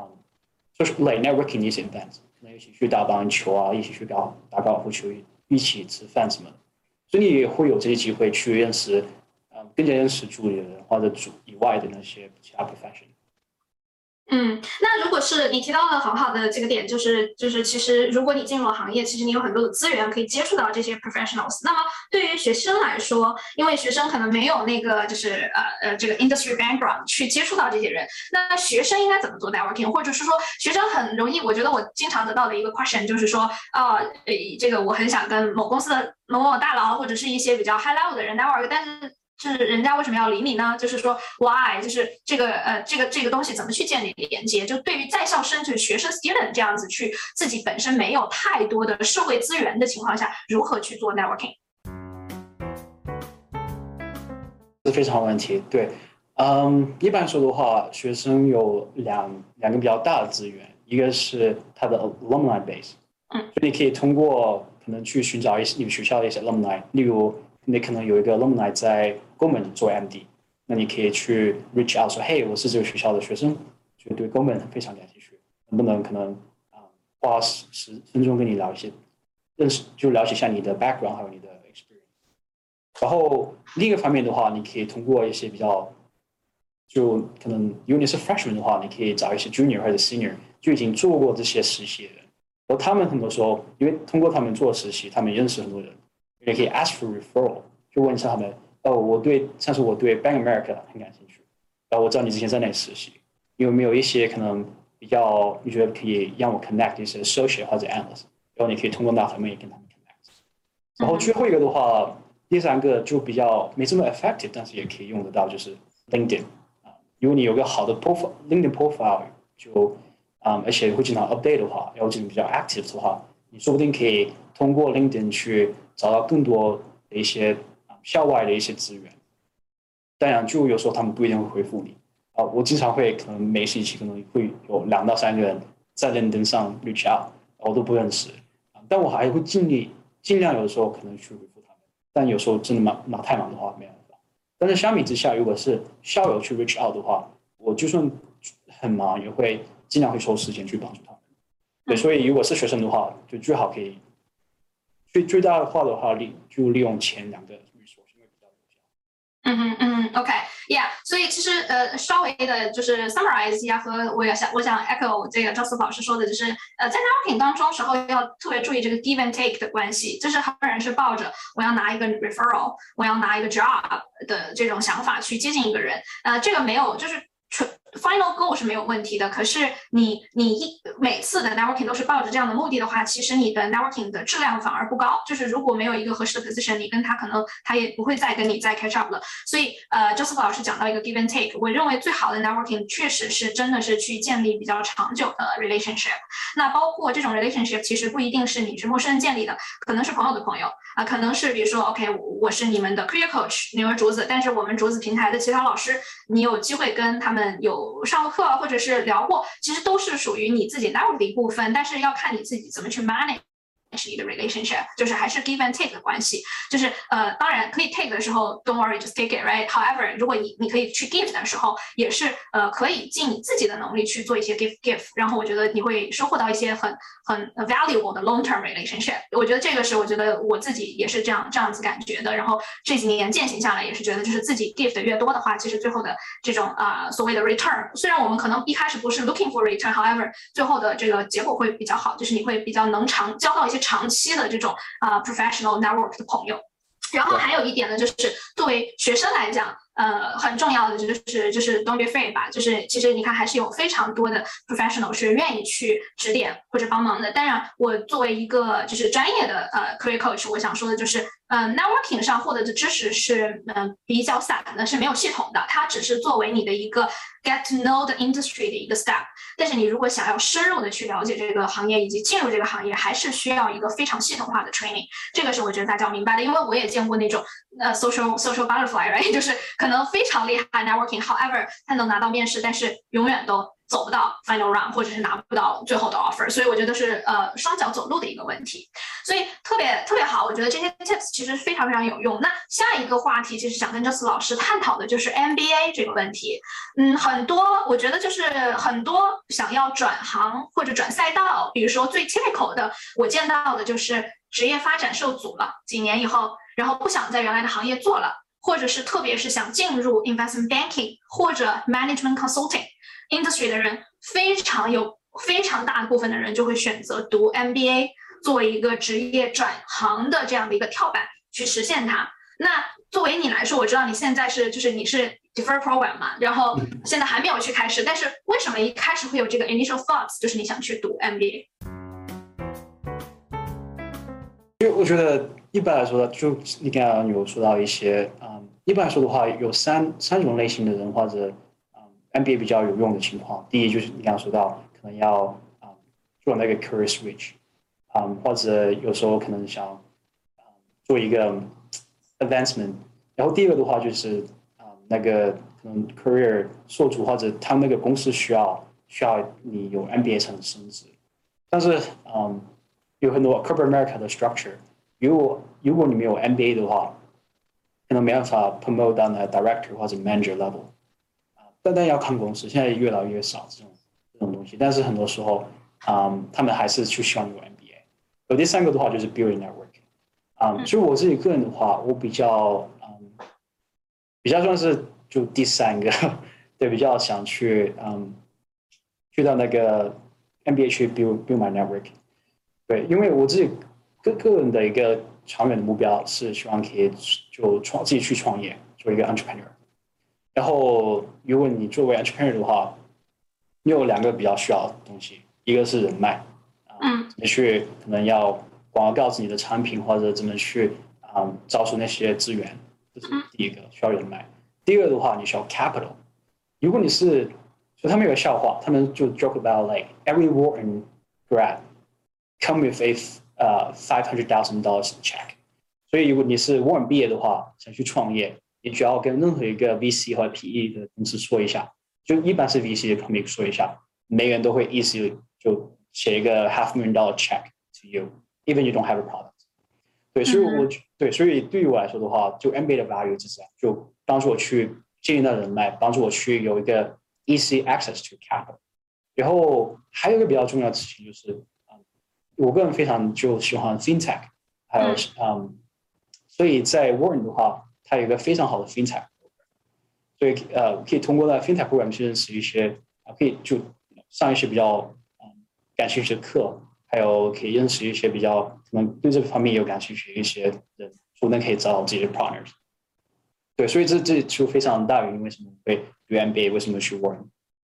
like networking 一些 events， 可能一起去打棒球啊，一起去打高尔夫球，一起吃饭什么的，所以你也会有这些机会去认识更加认识组里的人或者组以外的那些其他 profession。 那如果是你提到了很好的这个点，就是其实如果你进入了行业，其实你有很多的资源可以接触到这些 professionals。那么对于学生来说，因为学生可能没有那个就是这个 industry background 去接触到这些人，那学生应该怎么做 networking？ 或者是说学生很容易，我觉得我经常得到的一个 question 就是说这个我很想跟某公司的某大佬或者是一些比较 high level 的人 network， 但是人家为什么要理你呢？就是说 why， 就是这个东西怎么去建立连接？就对于在校生，就是学生 student 这样子去自己本身没有太多的社会资源的情况下，如何去做 networking？ 是非常好问题。对，一般说的话，学生有两个比较大的资源，一个是他的 alumni base， 所以你可以通过可能去寻找你们学校的一些 alumni， 例如你可能有一个 alumni 在Goldman 做 MD， 那你可以去 reach out 说，嘿，我是这个学校的学生，就对 Goldman 非常感兴趣，能不能可能花10分钟跟你聊一些就了解一下你的 background 还有你的 experience。然后另一个方面的话，你可以通过一些比较就可能如果你是 freshman 的话，你可以找一些 junior 或者 senior 就已经做过这些实习的人，然后他们很多时候因为通过他们做实习，他们认识很多人。也可以 ask for referral， 就问一下他们，像是我对 Bank America 很感兴趣，然后我知道你之前在那里实习，有没有一些可能比较你觉得可以让我 connect 一些 associate 或者 analyst， 然后你可以通过那方面也跟他们 connect。然后最后一个的话，第三个就比较没这么 effective， 但是也可以用得到，就是 LinkedIn。如果你有个好的 LinkedIn profile， 就而且会经常 update 的话，然后经常比较 active 的话，你说不定可以通过 LinkedIn 去找到更多的一些校外的一些资源。当然，就有时候他们不一定会回复你。我经常会可能每星期可能会有2到3个人在 LinkedIn 上 reach out， 我都不认识，但我还会尽量有的时候可能去回复他们。但有时候真的太忙的话没办法。但是相比之下，如果是校友去 reach out 的话，我就算很忙也会尽量会抽时间去帮助他们。对，所以如果是学生的话，就最好可以最大的话就利用前2个 resource， 因为比较有效。OK，yeah， 所以其实稍微的就是 summarize 一下，和我想 echo 这个赵思老师说的，就是在 networking 当中时候要特别注意这个 give and take 的关系，就是很多人是抱着我要拿一个 referral， 我要拿一个 job 的这种想法去接近一个人，这个没有就是 final goal 是没有问题的，可是你每次的 networking 都是抱着这样的目的的话，其实你的 networking 的质量反而不高。就是如果没有一个合适的 position， 你跟他可能他也不会再跟你再 catch up 了。所以Joseph 老师讲到一个 give and take， 我认为最好的 networking 确实是真的是去建立比较长久的 relationship。那包括这种 relationship 其实不一定是你是陌生人建立的，可能是朋友的朋友可能是比如说 OK 我是你们的 career coach 牛儿竹子，但是我们竹子平台的其他老师，你有机会跟他们有上过课或者是聊过，其实都是属于你自己 network 的一部分，但是要看你自己怎么去 manage。是你的 relationship， 就是还是 give and take 的关系，就是当然可以 take 的时候 don't worry just take it right。 However 如果你可以去 give 的时候，也是可以尽你自己的能力去做一些 give， 然后我觉得你会收获到一些很 valuable 的 long term relationship。 我觉得这个是我觉得我自己也是这样子感觉的，然后这几年践行下来也是觉得，就是自己 give 的越多的话，其实最后的这种所谓的 return， 虽然我们可能一开始不是 looking for return， however 最后的这个结果会比较好，就是你会比较能交到一些长期的这种professional network 的朋友。然后还有一点呢，就是作为学生来讲，很重要的就是 don't be afraid 吧，就是其实你看还是有非常多的 professional 是愿意去指点或者帮忙的。当然，我作为一个就是专业的career coach， 我想说的就是networking 上获得的知识是比较散的，是没有系统的，它只是作为你的一个 get to know the industry 的一个 step。但是你如果想要深入的去了解这个行业以及进入这个行业，还是需要一个非常系统化的 training。这个是我觉得大家要明白的，因为我也见过那种social butterfly，right？ 就是可能非常厉害 networking，however 他能拿到面试，但是永远都走不到 final round， 或者是拿不到最后的 offer。所以我觉得是双脚走路的一个问题。所以特别好，我觉得这些 tips 其实非常非常有用。那下一个话题其实想跟 Joseph 老师探讨的就是 MBA 这个问题。我觉得就是很多想要转行或者转赛道，比如说最 typical 的，我见到的就是职业发展受阻了，几年以后，然后不想在原来的行业做了，或者是特别是想进入 investment banking 或者 management consulting industry 的人，非常大的部分的人就会选择读 MBA 作为一个职业转行的这样的一个跳板去实现它。那作为你来说，我知道你现在你是 defer program 嘛，然后现在还没有去开始，但是为什么一开始会有这个 initial thoughts， 就是你想去读 MBA？ 因为我觉得一般来说，就你刚刚有说到一些，一般来说的话，有三种类型的人或者MBA 比较有用的情况。第一就是你刚刚说到，可能要做那个 career switch，或者有时候可能想做一个 advancement。然后第二个的话就是那个可能 career 受阻，或者他们那个公司需要你有 MBA 才能升职。但是有很多 corporate America 的 structure， 如果你没有 MBA 的话，可能没办法 promote 到那 director 或者 manager level。但要看公司，现在越来越少这种东西。但是很多时候，他们还是就希望有 MBA。有第三个的话就是 building networking。所以我自己个人的话，我比较算是就第三个，对，比较想去到那个 MBA 去 build my networking。对，因为我自己个人的一个长远的目标是希望可以就自己去创业，做一个 entrepreneur。然后，如果你作为 entrepreneur 的话，你有两个比较需要的东西，一个是人脉，怎么去可能要广告自己的产品，或者怎么去招出那些资源，这是第一个需要人脉。第二个的话，你需要 capital。如果你是，就他们有个笑话，他们就 joke about like every Wharton grad come with a $500,000 check。所以如果你是 Wharton 毕业的话，想去创业，你只要跟任何一个 VC 或者 PE 的公司说一下，就一般是 VC 的 company 说一下，每个人都会easily就写一个$500,000 check to you，even you don't have a product。对，所以对于我来说的话，就 MBA 的 value 就是这样，就帮助我去建立到人脉，帮助我去有一个 easy access to capital。然后还有一个比较重要的事情就是，我个人非常就喜欢 fintech， 还有所以在 Wharton 的话，它有一个非常好的 fintech， 所以可以通过那 fintech program 去认识一些可以就上一些比较感兴趣的课，还有可以认识一些比较可能对这方面有感兴趣的一些人，说不定可以找到自己的 partners。对，所以这就非常大原因为什么会读 MBA， 为什么去 Wharton。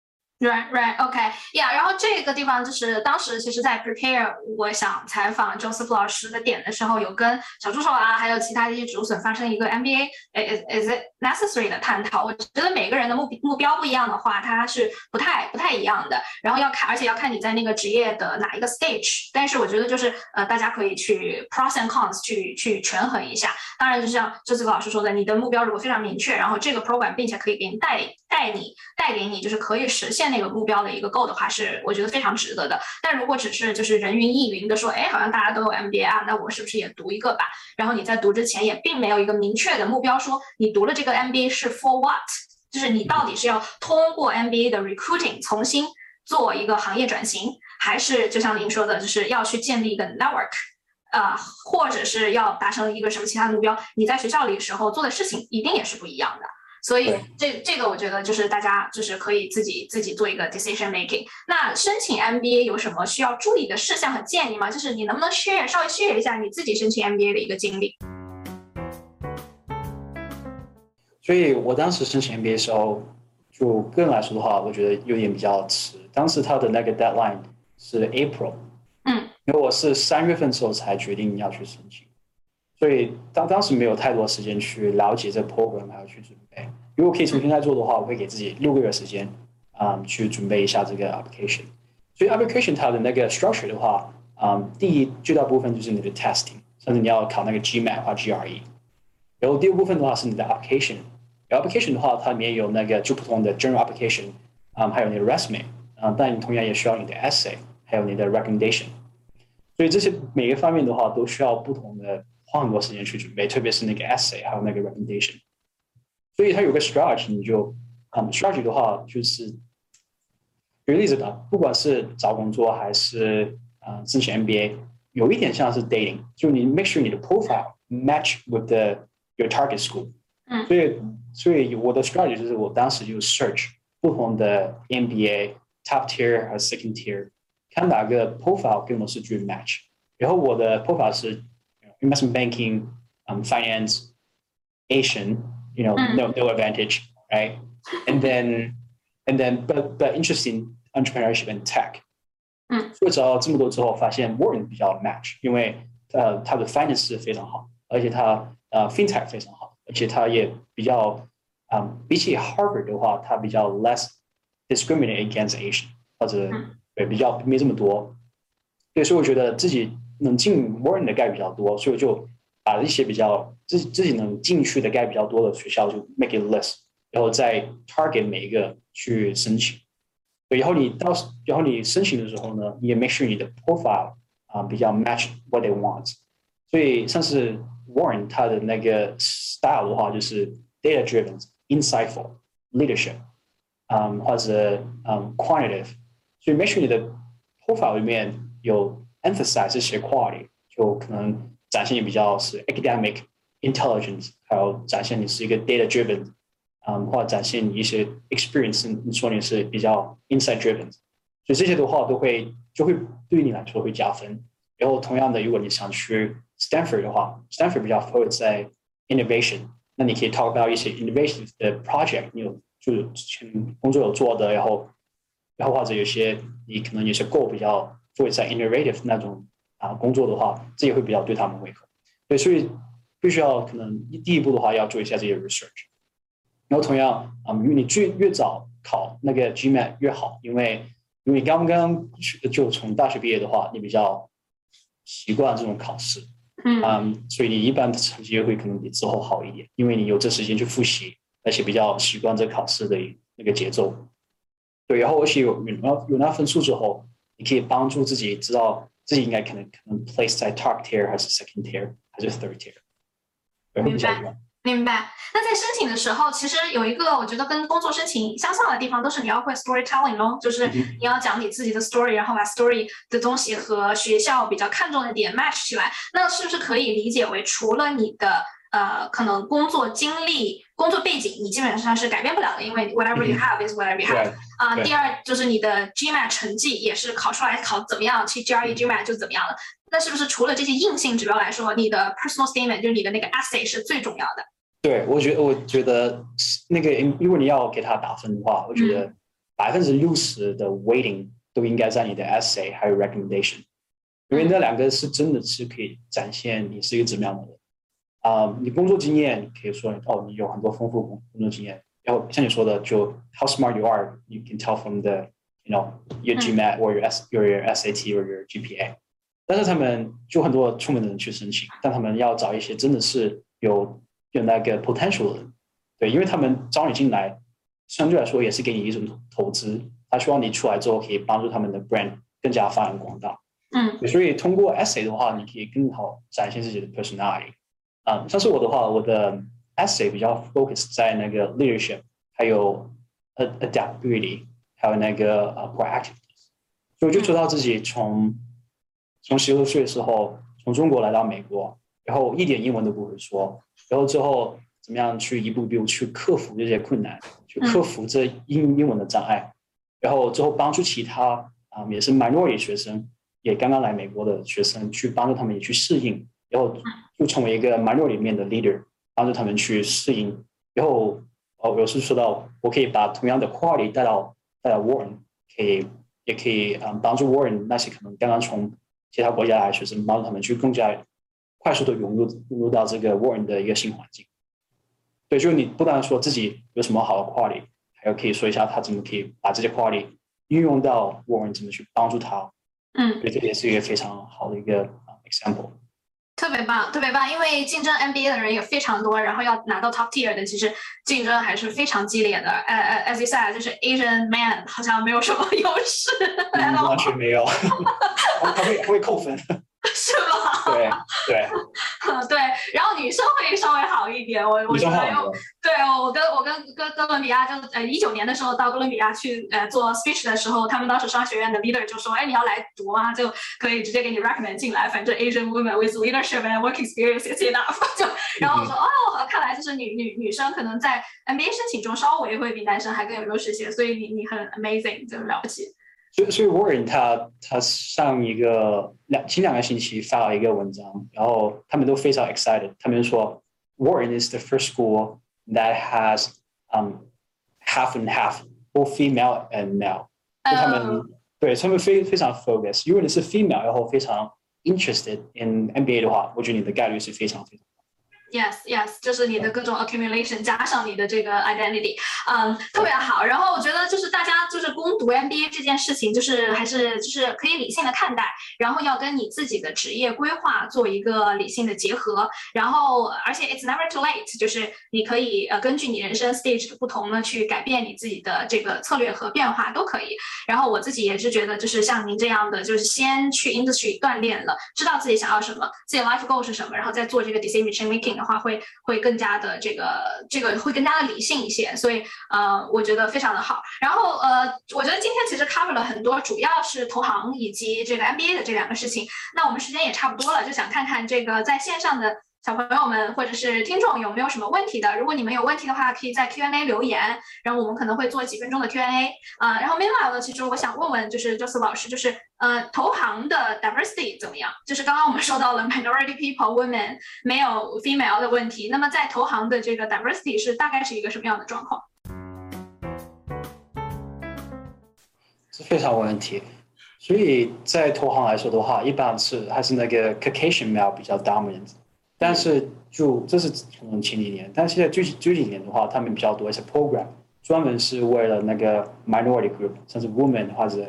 Right, OK, yeah. 然后这个地方就是当时其实，在 prepare 我想采访 Joseph 老师的点的时候，有跟小助手啊，还有其他的一些竹笋发生一个 MBA is it necessary 的探讨。我觉得每个人的目标不一样的话，它是不太一样的。然后而且要看你在那个职业的哪一个 stage。但是我觉得就是大家可以去 pros and cons 去权衡一下。当然，就像Joseph老师说的，你的目标如果非常明确，然后这个 program 并且可以给你带给你就是可以实现那个目标的一个 goal 的话，是我觉得非常值得的。但如果只是就是人云亦云的说，哎，好像大家都有 MBA 啊，那我是不是也读一个吧？然后你在读之前也并没有一个明确的目标，说你读了这个 MBA 是 for what， 就是你到底是要通过 MBA 的 recruiting 重新做一个行业转型，还是就像您说的，就是要去建立一个 network。或者是要达成一个什么其他的目标，你在学校里时候做的事情一定也是不一样的。所以这个我觉得就是大家就是可以自己做一个 decision making。那申请 MBA 有什么需要注意的事项和建议吗？就是你能不能稍微 share 一下你自己申请 MBA 的一个经历？ 所以我当时申请 MBA 的时候，就个人来说的话，我觉得有点比较迟。当时他的那个 deadline 是 April。因为我是3月份之后才决定要去申请，所以当时没有太多时间去了解这个 program， 还要去准备。如果可以从现在做的话，我会给自己6个月时间，去准备一下这个 application。所以 application 它的那个 structure 的话，第一最大部分就是你的 testing， 甚至你要考那个 GMAT 或 GRE。然后第二部分的话是你的 application， 然后 application 的话，它里面有那个就不同的 general application， 还有你的 resume， 但你同样也需要你的 essay， 还有你的 recommendation。所以这些每个方面的话，都需要不同的花很多时间去准备，特别是那个 essay 还有那个 recommendation。所以它有个 strategy， 你就strategy 的话，就是举个例子吧，不管是找工作还是申请 MBA， 有一点像是 dating， 就你 make sure 你的 profile match with your target school。所以我的 strategy 就是我当时就 search 不同的 MBA top tier 和 second tier。看哪个 profile 跟我是最 match， 然后我的 profile 是 investment banking, finance, Asian, no advantage, right? And then but interesting entrepreneurship and tech. 所以找到这么多之后，发现 Wharton 比较 match， 因为它的 finance 非常好，而且它fintech 非常好，而且它也比较比起 Harvard 的话，它比较 less discriminate against Asian， 或者对，比较没这么多，对，所以我觉得自己能进 Wharton 的概率比较多，所以我就把一些比较自己能进去的概率比较多的学校就 make it list， 然后再 target 每一个去申请。对，然后你申请的时候呢，你也 make sure 你的 profile 比较 match what they want。所以像是 Wharton 它的那个 style 的话，就是 data driven、insightful、leadership，或者quantitative。所以 make sure 你的 profile 里面有 emphasize 这些 quality， 就可能展现你比较是 academic intelligence， 还有展现你是一个 data driven， 或者展现你一些 experience， 你说你是比较 insight driven， 所以这些的话就会对于你来说会加分。然后同样的，如果你想去 Stanford 的话 ，Stanford 比较 focus 在 innovation， 那你可以 talk about 一些 innovation 的 project， 你有就是之前工作有做的，然后或者有些你可能有些 goal 比较做在 innovative 那种工作的话，这也会比较对他们胃口。对，所以必须要可能第一步的话要做一下这些 research。然后同样因为你越早考那个 GMAT 越好，因为你刚刚就从大学毕业的话，你比较习惯这种考试，所以你一般的成绩会可能比之后好一点，因为你有这时间去复习，而且比较习惯这考试的那个节奏。对，然后而且有那分数之后，你可以帮助自己知道自己应该可能 place 在 top tier 还是 second tier 还是 third tier。 明白。那在申请的时候，其实有一个我觉得跟工作申请相像的地方，都是你要会 storytelling 咯，就是你要讲你自己的 story， 然后把 story 的东西和学校比较看重的点 match 起来。那是不是可以理解为，除了你的可能工作经历、工作背景，你基本上是改变不了的，因为 whatever you have is whatever you have。第二就是你的 GMAT 成绩也是考出来考怎么样，其实 GRE GMAT 就怎么样了。那是不是除了这些硬性指标来说，你的 personal statement 就是你的那个 essay 是最重要的？ 对，我觉得那个如果你要给他打分的话，我觉得 60%的 weighting 都应该在你的 essay 还有 recommendation， 因为那2个是真的是可以展现你是一个怎么样的人。你工作经验可以说你有很多丰富工作经验，然后像你说的，就 how smart you are, you can tell from the your GMAT or your SAT or your GPA。但是他们就很多聪明的人去申请，但他们要找一些真的是有那个 potential 的人，对，因为他们招你进来，相对来说也是给你一种投资，他希望你出来之后可以帮助他们的 brand 更加发扬光大。所以通过 essay 的话，你可以更好展现自己的 personality。像是我的话，我的 essay 比较 focus 在那个 leadership， 还有 adaptability， 还有那个proactiveness。所以我就知道自己从16岁的时候从中国来到美国，然后一点英文都不会说，然后之后怎么样去一步步去克服这些困难，去克服这英文的障碍，然后之后帮助其他也是 minority 学生，也刚刚来美国的学生，去帮助他们也去适应，然后就成为一个 minority 里面的 leader， 帮助他们去适应。然后有时说到我可以把同样的 quality 带到 Warren， 也可以帮助 Warren 那些可能刚刚从其他国家来的学生，帮助他们去更加快速的融入到这个 Warren 的一个新环境。对，就是你不单说自己有什么好的 quality， 还有可以说一下他怎么可以把这些 quality 运用到 Warren 怎么去帮助他。对，这也是一个非常好的一个 example。 特别棒，特别棒！因为竞争 MBA 的人也非常多，然后要拿到 top tier 的，其实竞争还是非常激烈的。as you said， 就是 Asian man 好像没有什么优势， 完全没有，他会扣分。 是吗？ 对对对，然后女生会稍微好一点。我觉得对，我跟哥伦比亚就19年的时候到哥伦比亚去做 speech 的时候，他们当时商学院的 leader 就说，哎，你要来读啊，就可以直接给你 recommend 进来，反正 Asian women with leadership and work experience is enough 就。然后我说看来就是女生可能在 MBA 申请中稍微会比男生还更有优势些，所以你很 amazing， 就了不起。 所以 Warren 他上前2个星期发了一个文章，然后他们都非常 excited， 他们说 Warren is the first school that has half and half, both female and male。他们非常 focus， 如果你是 female 然后非常 interested in MBA 的话，我觉得你的概率是非常非常。 Yes， 就是你的各种 accumulation 加上你的这个 identity， 特别好。然后我觉得就是大家就是攻读 MBA 这件事情，就是还是就是可以理性的看待，然后要跟你自己的职业规划做一个理性的结合。然后而且 it's never too late， 就是你可以根据你人生 stage 的不同呢，去改变你自己的这个策略和变化都可以。然后我自己也是觉得，就是像您这样的，就是先去 industry 锻炼了，知道自己想要什么，自己 life goal 是什么，然后再做这个 decision making 的话，会更加的这个会更加的理性一些，所以我觉得非常的好。然后我觉得今天其实 cover 了很多，主要是投行以及这个 MBA 的这2个事情。那我们时间也差不多了，就想看看这个在线上的小朋友们或者是听众有没有什么问题的。如果你们有问题的话，可以在 Q&A 留言，然后我们可能会做几分钟的 Q&A。然后 meanwhile 呢，其实我想问问就是 Joseph 老师，就是投行的 diversity 怎么样？就是刚刚我们说到了 minority people、women 没有 female 的问题，那么在投行的这个 diversity 大概是一个什么样的状况？ 是非常有问题。所以在投行来说的话，一般还是那个 Caucasian male 比较 dominant。但是这是可能前几年，但现在这几年的话，他们比较多一些 program， 专门是为了那个 minority group， 像是 women 或者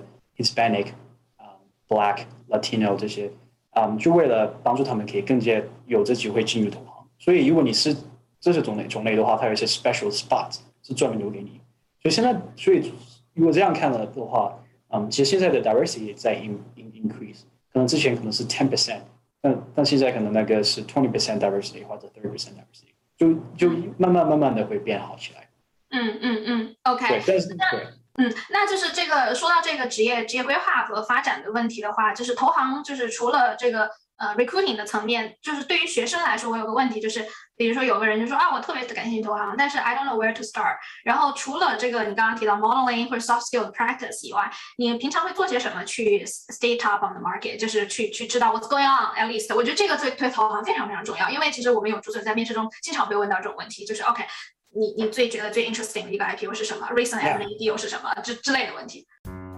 Hispanic、Black、Latino 这些，就为了帮助他们可以更加有这机会进入投行。所以如果你是这些种类的话，它有一些 special spots 是专门留给你。所以如果这样看了的话，其实现在的 diversity 也在 increase， 可能之前可能是 10%。但现在可能那个是 20% diversity 或者 30% diversity， 就慢慢的会变好起来。 OK。 对，但是那就是这个说到这个职业规划和发展的问题的话，就是投行就是除了这个recruiting 的层面，就是对于学生来说，我有个问题就是，比如说有个人就说我特别感兴趣投行，但是 I don't know where to start。然后除了这个你刚刚提到 modeling 或者 soft skill practice 以外，你平常会做些什么去 stay top on the market， 就是去知道 what's going on at least。我觉得这个对投行非常非常重要，因为其实我们有主持人在面试中经常被问到这种问题，就是 OK。 你最觉得最 interesting 的一个 IPO 是什么 ？Recent M&A deal 是什么？之类的问题。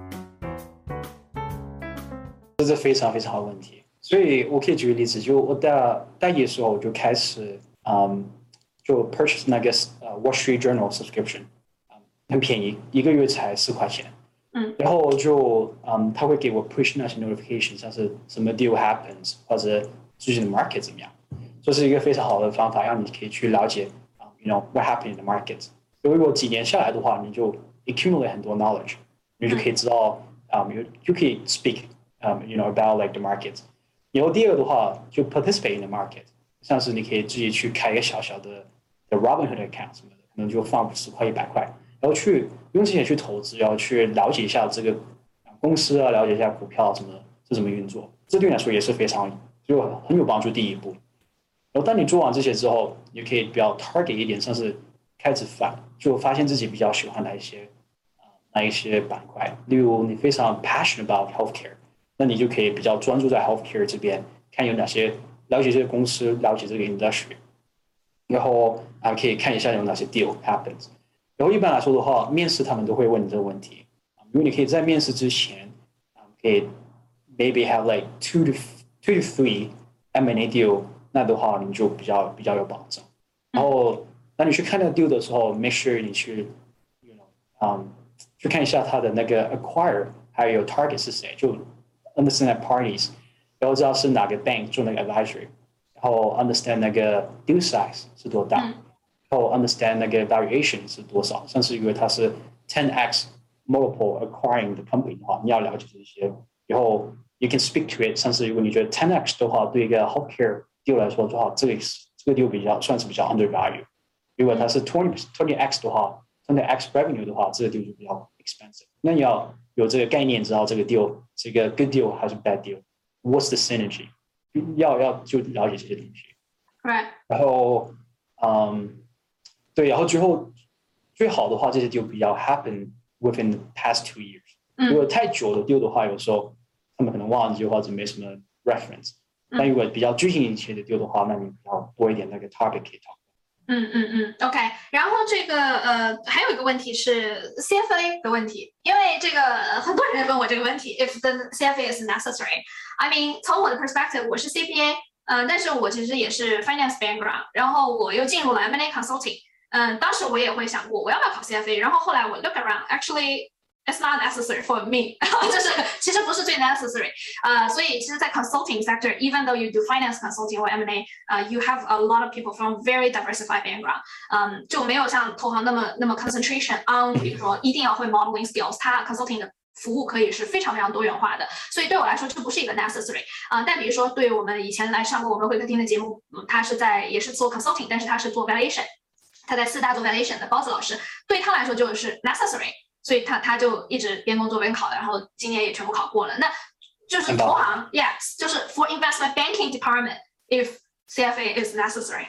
这是非常非常好的问题，所以我可以举个例子，就我大一的时候我就开始就 purchase 那个Wall Street Journal subscription，很便宜，一个月才4块钱。然后就他会给我 push 那些 notification， 像是什么 deal happens 或者最近的 market 怎么样，这是一个非常好的方法，让你可以去了解you know what happened in the market。如果几年下来的话，你就 accumulate 很多 knowledge， 你就可以知道you 可以 speak you know about like the market。然后第二个的话，就 participate in the market， 像是你可以自己去开一个小小的 Robinhood account 什么的，可能就放50块、100块。然后去用这些去投资，然后去了解一下这个公司啊，了解一下股票是怎么运作，这对你来说也是非常就很有帮助。第一步，然后当你做完这些之后，你可以比较 target 一点，像是开始发现自己比较喜欢哪一些板块，例如你非常 passionate about healthcare， 那你就可以比较专注在 healthcare 这边，看有哪些了解这个公司，了解这个 industry， 然后可以看一下有哪些 deal happens。然后一般来说的话，面试他们都会问你这个问题。如果你可以在面试之前，可以 maybe have like two to three M&A deal， 那的话你就比较有保障。然后当你去看那个 deal 的时候 ，make sure 你去 you know 去看一下他的那个 acquire 还有 target 是谁，就 understand the parties， 然后知道是哪个 bank 做那个 advisory， 然后 understand 那个 deal size 是多大。然后 understand 那个 valuation 是多少，像是如果它是 10x multiple acquiring the company 的话，你要了解这些。然后 you can speak to it， 像是如果你觉得 10x 的话，对一个 healthcare deal 来说的话，这个 deal 算是比较 undervalue。如果它是 20x 的话 ，20x revenue 的话，这个 deal 就比较 expensive。那你要有这个概念，知道这个 deal 是一个 good deal 还是 bad deal，what's the synergy， 要就了解这些东西。 Right。 然后对，然后最好的话，这些 deal 比较 happen within the past 2 years。如果太久的 deal 的话，有时候他们可能忘记或者没什么 reference。但如果比较最近一些的 deal 的话，那你比较多一点那个 target 可以讨论。OK。然后这个还有一个问题是 CFA 的问题，因为这个很多人问我这个问题 ，if the CFA is necessary。I mean， 从我的 perspective， 我是 CPA，但是我其实也是 finance background， 然后我又进入了 M&A consulting。当时我也会想过我要不要考 CFA， 然后后来我 look around，actually it's not necessary for me， 就是其实不是最 necessary。所以其实，在 consulting sector，even though you do finance consulting or M&A，you have a lot of people from very diversified background，就没有像投行那么 concentration on， 比如说一定要会 modeling skills， 它 consulting 的服务可以是非常非常多元化的，所以对我来说这不是一个 necessary。但比如说对于我们以前来上过我们会客厅的节目，他也是做 consulting， 但是他是做 valuation。他在4大做 valuation 的包子老师，对他来说就是 necessary， 所以他就一直边工作边考，然后今年也全部考过了。那就是投行 ，yes， 就是 for investment banking department if CFA is necessary。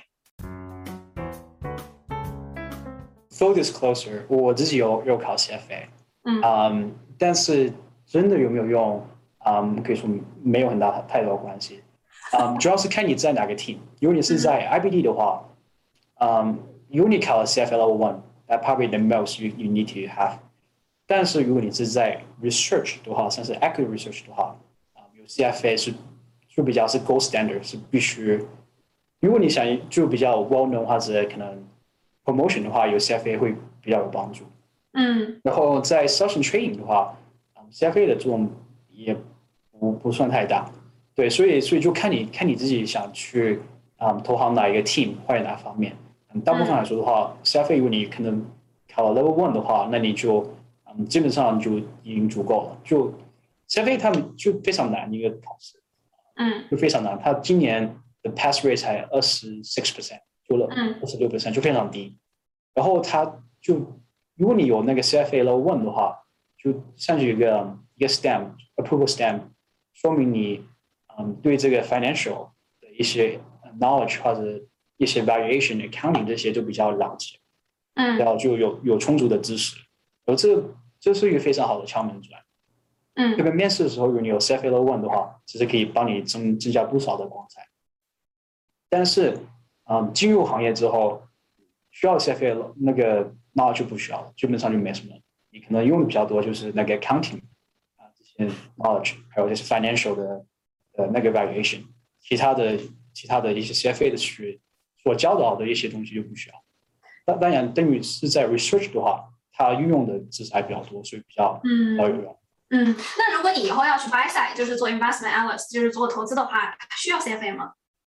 Full disclosure， 我自己有考 CFA，但是真的有没有用，可以说没有太多关系，主要是看你在哪个 team。如果你是在 IBD 的话，如果你考了 CFA Level 1，that probably the most you need to have。但是如果你是在 research 的话，像是 equity research 的话，有 CFA 就比较是 gold standard， 是必须。如果你想就比较 well known 或者可能 promotion 的话，有 CFA 会比较有帮助。然后在 session trading 的话，CFA 的作用也不算太大。对，所以就看你自己想去投行哪一个 team 或者哪方面。大部分来说的话，CFA 如果你可能考了 Level 1的话，那你就基本上就已经足够了。就 CFA 他们就非常难一个考试，就非常难。他今年的 pass rate 才26%， 就了26%，就非常低。然后他就如果你有那个 CFA Level 1的话，就像是一个 stamp approval stamp， 说明你对这个 financial 的一些 knowledge 或者一些 valuation、accounting 这些就比较了解，然后就有充足的知识，然后这是一个非常好的敲门砖。特别面试的时候，如果你有 CFA Level 1的话，其实可以帮你增加不少的光彩。但是进入行业之后， 需要 CFA 那个 knowledge 就不需要了，基本上就没什么。你可能用的比较多就是那个 accounting 这些 knowledge， 还有就是 financial 的那个 valuation， 其他的一些 CFA 的学所教导的一些东西就不需要。当然，等于是在 research 的话，它运用的知识还比较多，所以比较有用。 那如果你以后要去 buy side， 就是做 investment analyst， 就是做投资的话，需要 CFA 吗？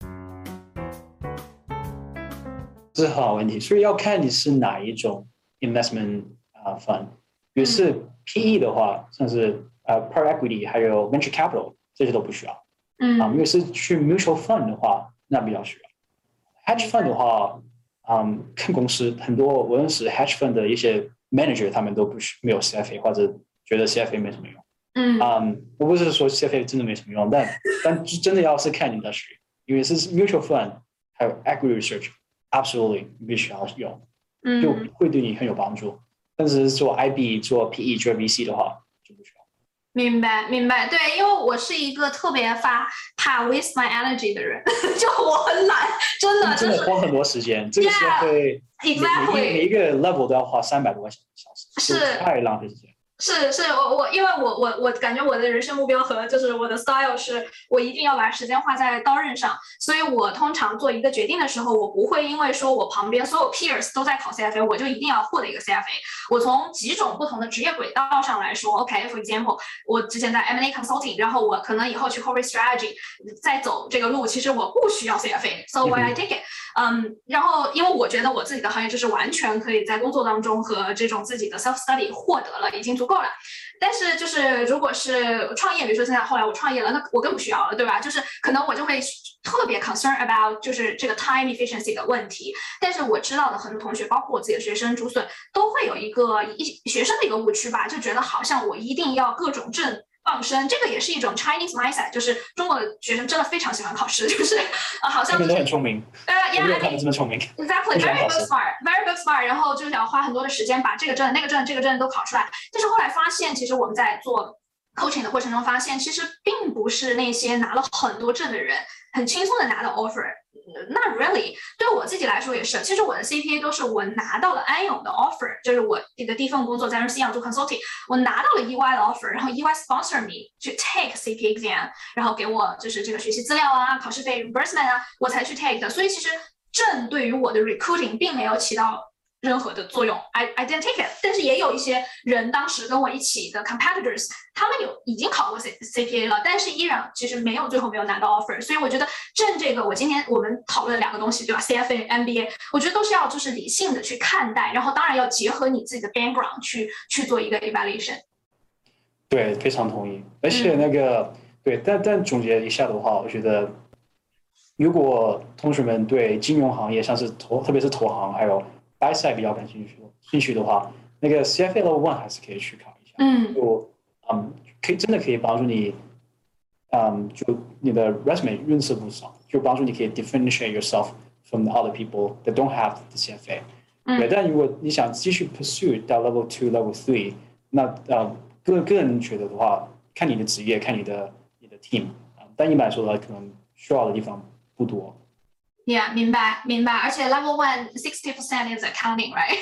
这是很好问题，所以要看你是哪一种 investment fund。于是 PE 的话，像是private equity 还有 venture capital 这些都不需要。因为是去 mutual fund 的话，那比较需要。hedge fund 的话，看公司，很多我认识 hedge fund 的一些 manager， 他们都没有 CFA， 或者觉得 CFA 没什么用。我不是说 CFA 真的没什么用，但真的要是看你的学，因为是 mutual fund 还有 equity research。Absolutely， 你必须要用，就会对你很有帮助。但是做 IB、做 PE、做 VC 的话，就不需要。 明白，对，因为我是一个特别怕 waste my energy 的人，就我很懒，真的花很多时间，这个是会 每一个 level 都要花300多个小时， 是太浪费时间。 是我，因为我感觉我的人生目标和就是我的 style 是我一定要把时间花在刀刃上，所以我通常做一个决定的时候，我不会因为说我旁边所有 peers 都在考 CFA， 我就一定要获得一个 CFA。我从几种不同的职业轨道上来说 ，OK，for example， 我之前在 M&A consulting， 然后我可能以后去 corporate strategy， 再走这个路，其实我不需要 CFA，so why I take it。然后因为我觉得我自己的行业知识完全可以在工作当中和这种自己的 self study 获得了，已经足够了。但是就是如果是创业，比如说现在后来我创业了，那我更不需要了，对吧？就是可能我就会特别 concern about 就是这个 time efficiency 的问题。但是我知道的很多同学，包括我自己的学生竹笋，都会有一个学生的一个误区吧，就觉得好像我一定要各种证傍身，这个也是一种 Chinese mindset， 就是中国的学生真的非常喜欢考试，就是好像他们都很聪明，没有他们这么聪明。 Exactly, very book smart， 然后就是要花很多的时间把这个证、那个证、这个证都考出来。但是后来发现，其实我们在做 coaching 的过程中发现，其实并不是那些拿了很多证的人很轻松的拿到 offer。Not really， 对我自己来说也是。其实我的 CPA 都是我拿到了安永的 offer， 就是我这个第一份工作在西洋做 consulting， 我拿到了 EY 的 offer， 然后 EY sponsor me 去 take CPA exam， 然后给我就是这个学习资料啊、考试费 reimbursement 啊，我才去 take 的。所以其实证对于我的 recruiting 并没有起到任何的作用 I didn't take it。 但是也有一些人当时跟我一起的 competitors， 他们已经考过 CPA 了，但是依然其实最后没有拿到 offer。 所以我觉得证这个今天我们讨论2个东西，对吧？ CFA MBA 我觉得都是要就是理性的去看待，然后当然要结合你自己的 background 去做一个 evaluation。 对，非常同意。而且那个对，但总结一下的话，我觉得如果同学们对金融行业像是特别是投行还有 buy side 比较感兴趣的话，那个 CFA Level 1还是可以去考一下。真的可以帮助你，就你的 resume 润色不少，就帮助你可以 differentiate yourself from the other people that don't have the CFA。对，但如果你想继续 pursue 到 Level 2、Level 3，那个人觉得的话，看你的职业，看你的 team，但一般来说的话，可能需要的地方不多。 Yeah， 明白。而且 Level 1 60% is accounting, right?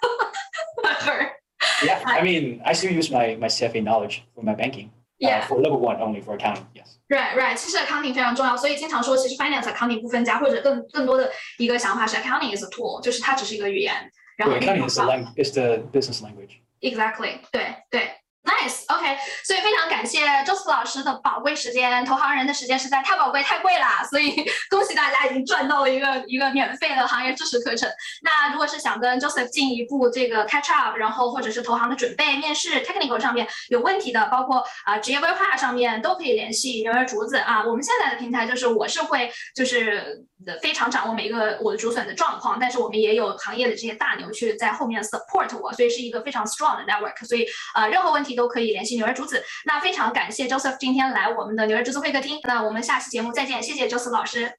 Yeah, I mean, I still use my CFA knowledge for my banking. For Level 1 only for accounting. Yes. Right. 其实 accounting 非常重要，所以经常说，其实 finance accounting 不分家，或者更多的一个想法是 accounting is a tool， 就是它只是一个语言。然后 accounting is the business language. Exactly. 对。Nice, OK， 所以非常感谢 Joseph 老师的宝贵时间，投行人的时间实在太宝贵太贵啦，所以恭喜大家已经赚到了一个免费的行业知识课程。那如果是想跟 Joseph 进一步这个 catch up， 然后或者是投行的准备、面试 technical 上面有问题的，包括职业规划上面都可以联系牛儿竹子啊。我们现在的平台就是我是会就是非常掌握每一个我的竹笋的状况，但是我们也有行业的这些大牛去在后面 support 我，所以是一个非常 strong 的 network， 所以任何问题都可以联系牛儿竹子。那非常感谢 Joseph 今天来我们的牛儿竹子会客厅，那我们下期节目再见，谢谢 Joseph 老师。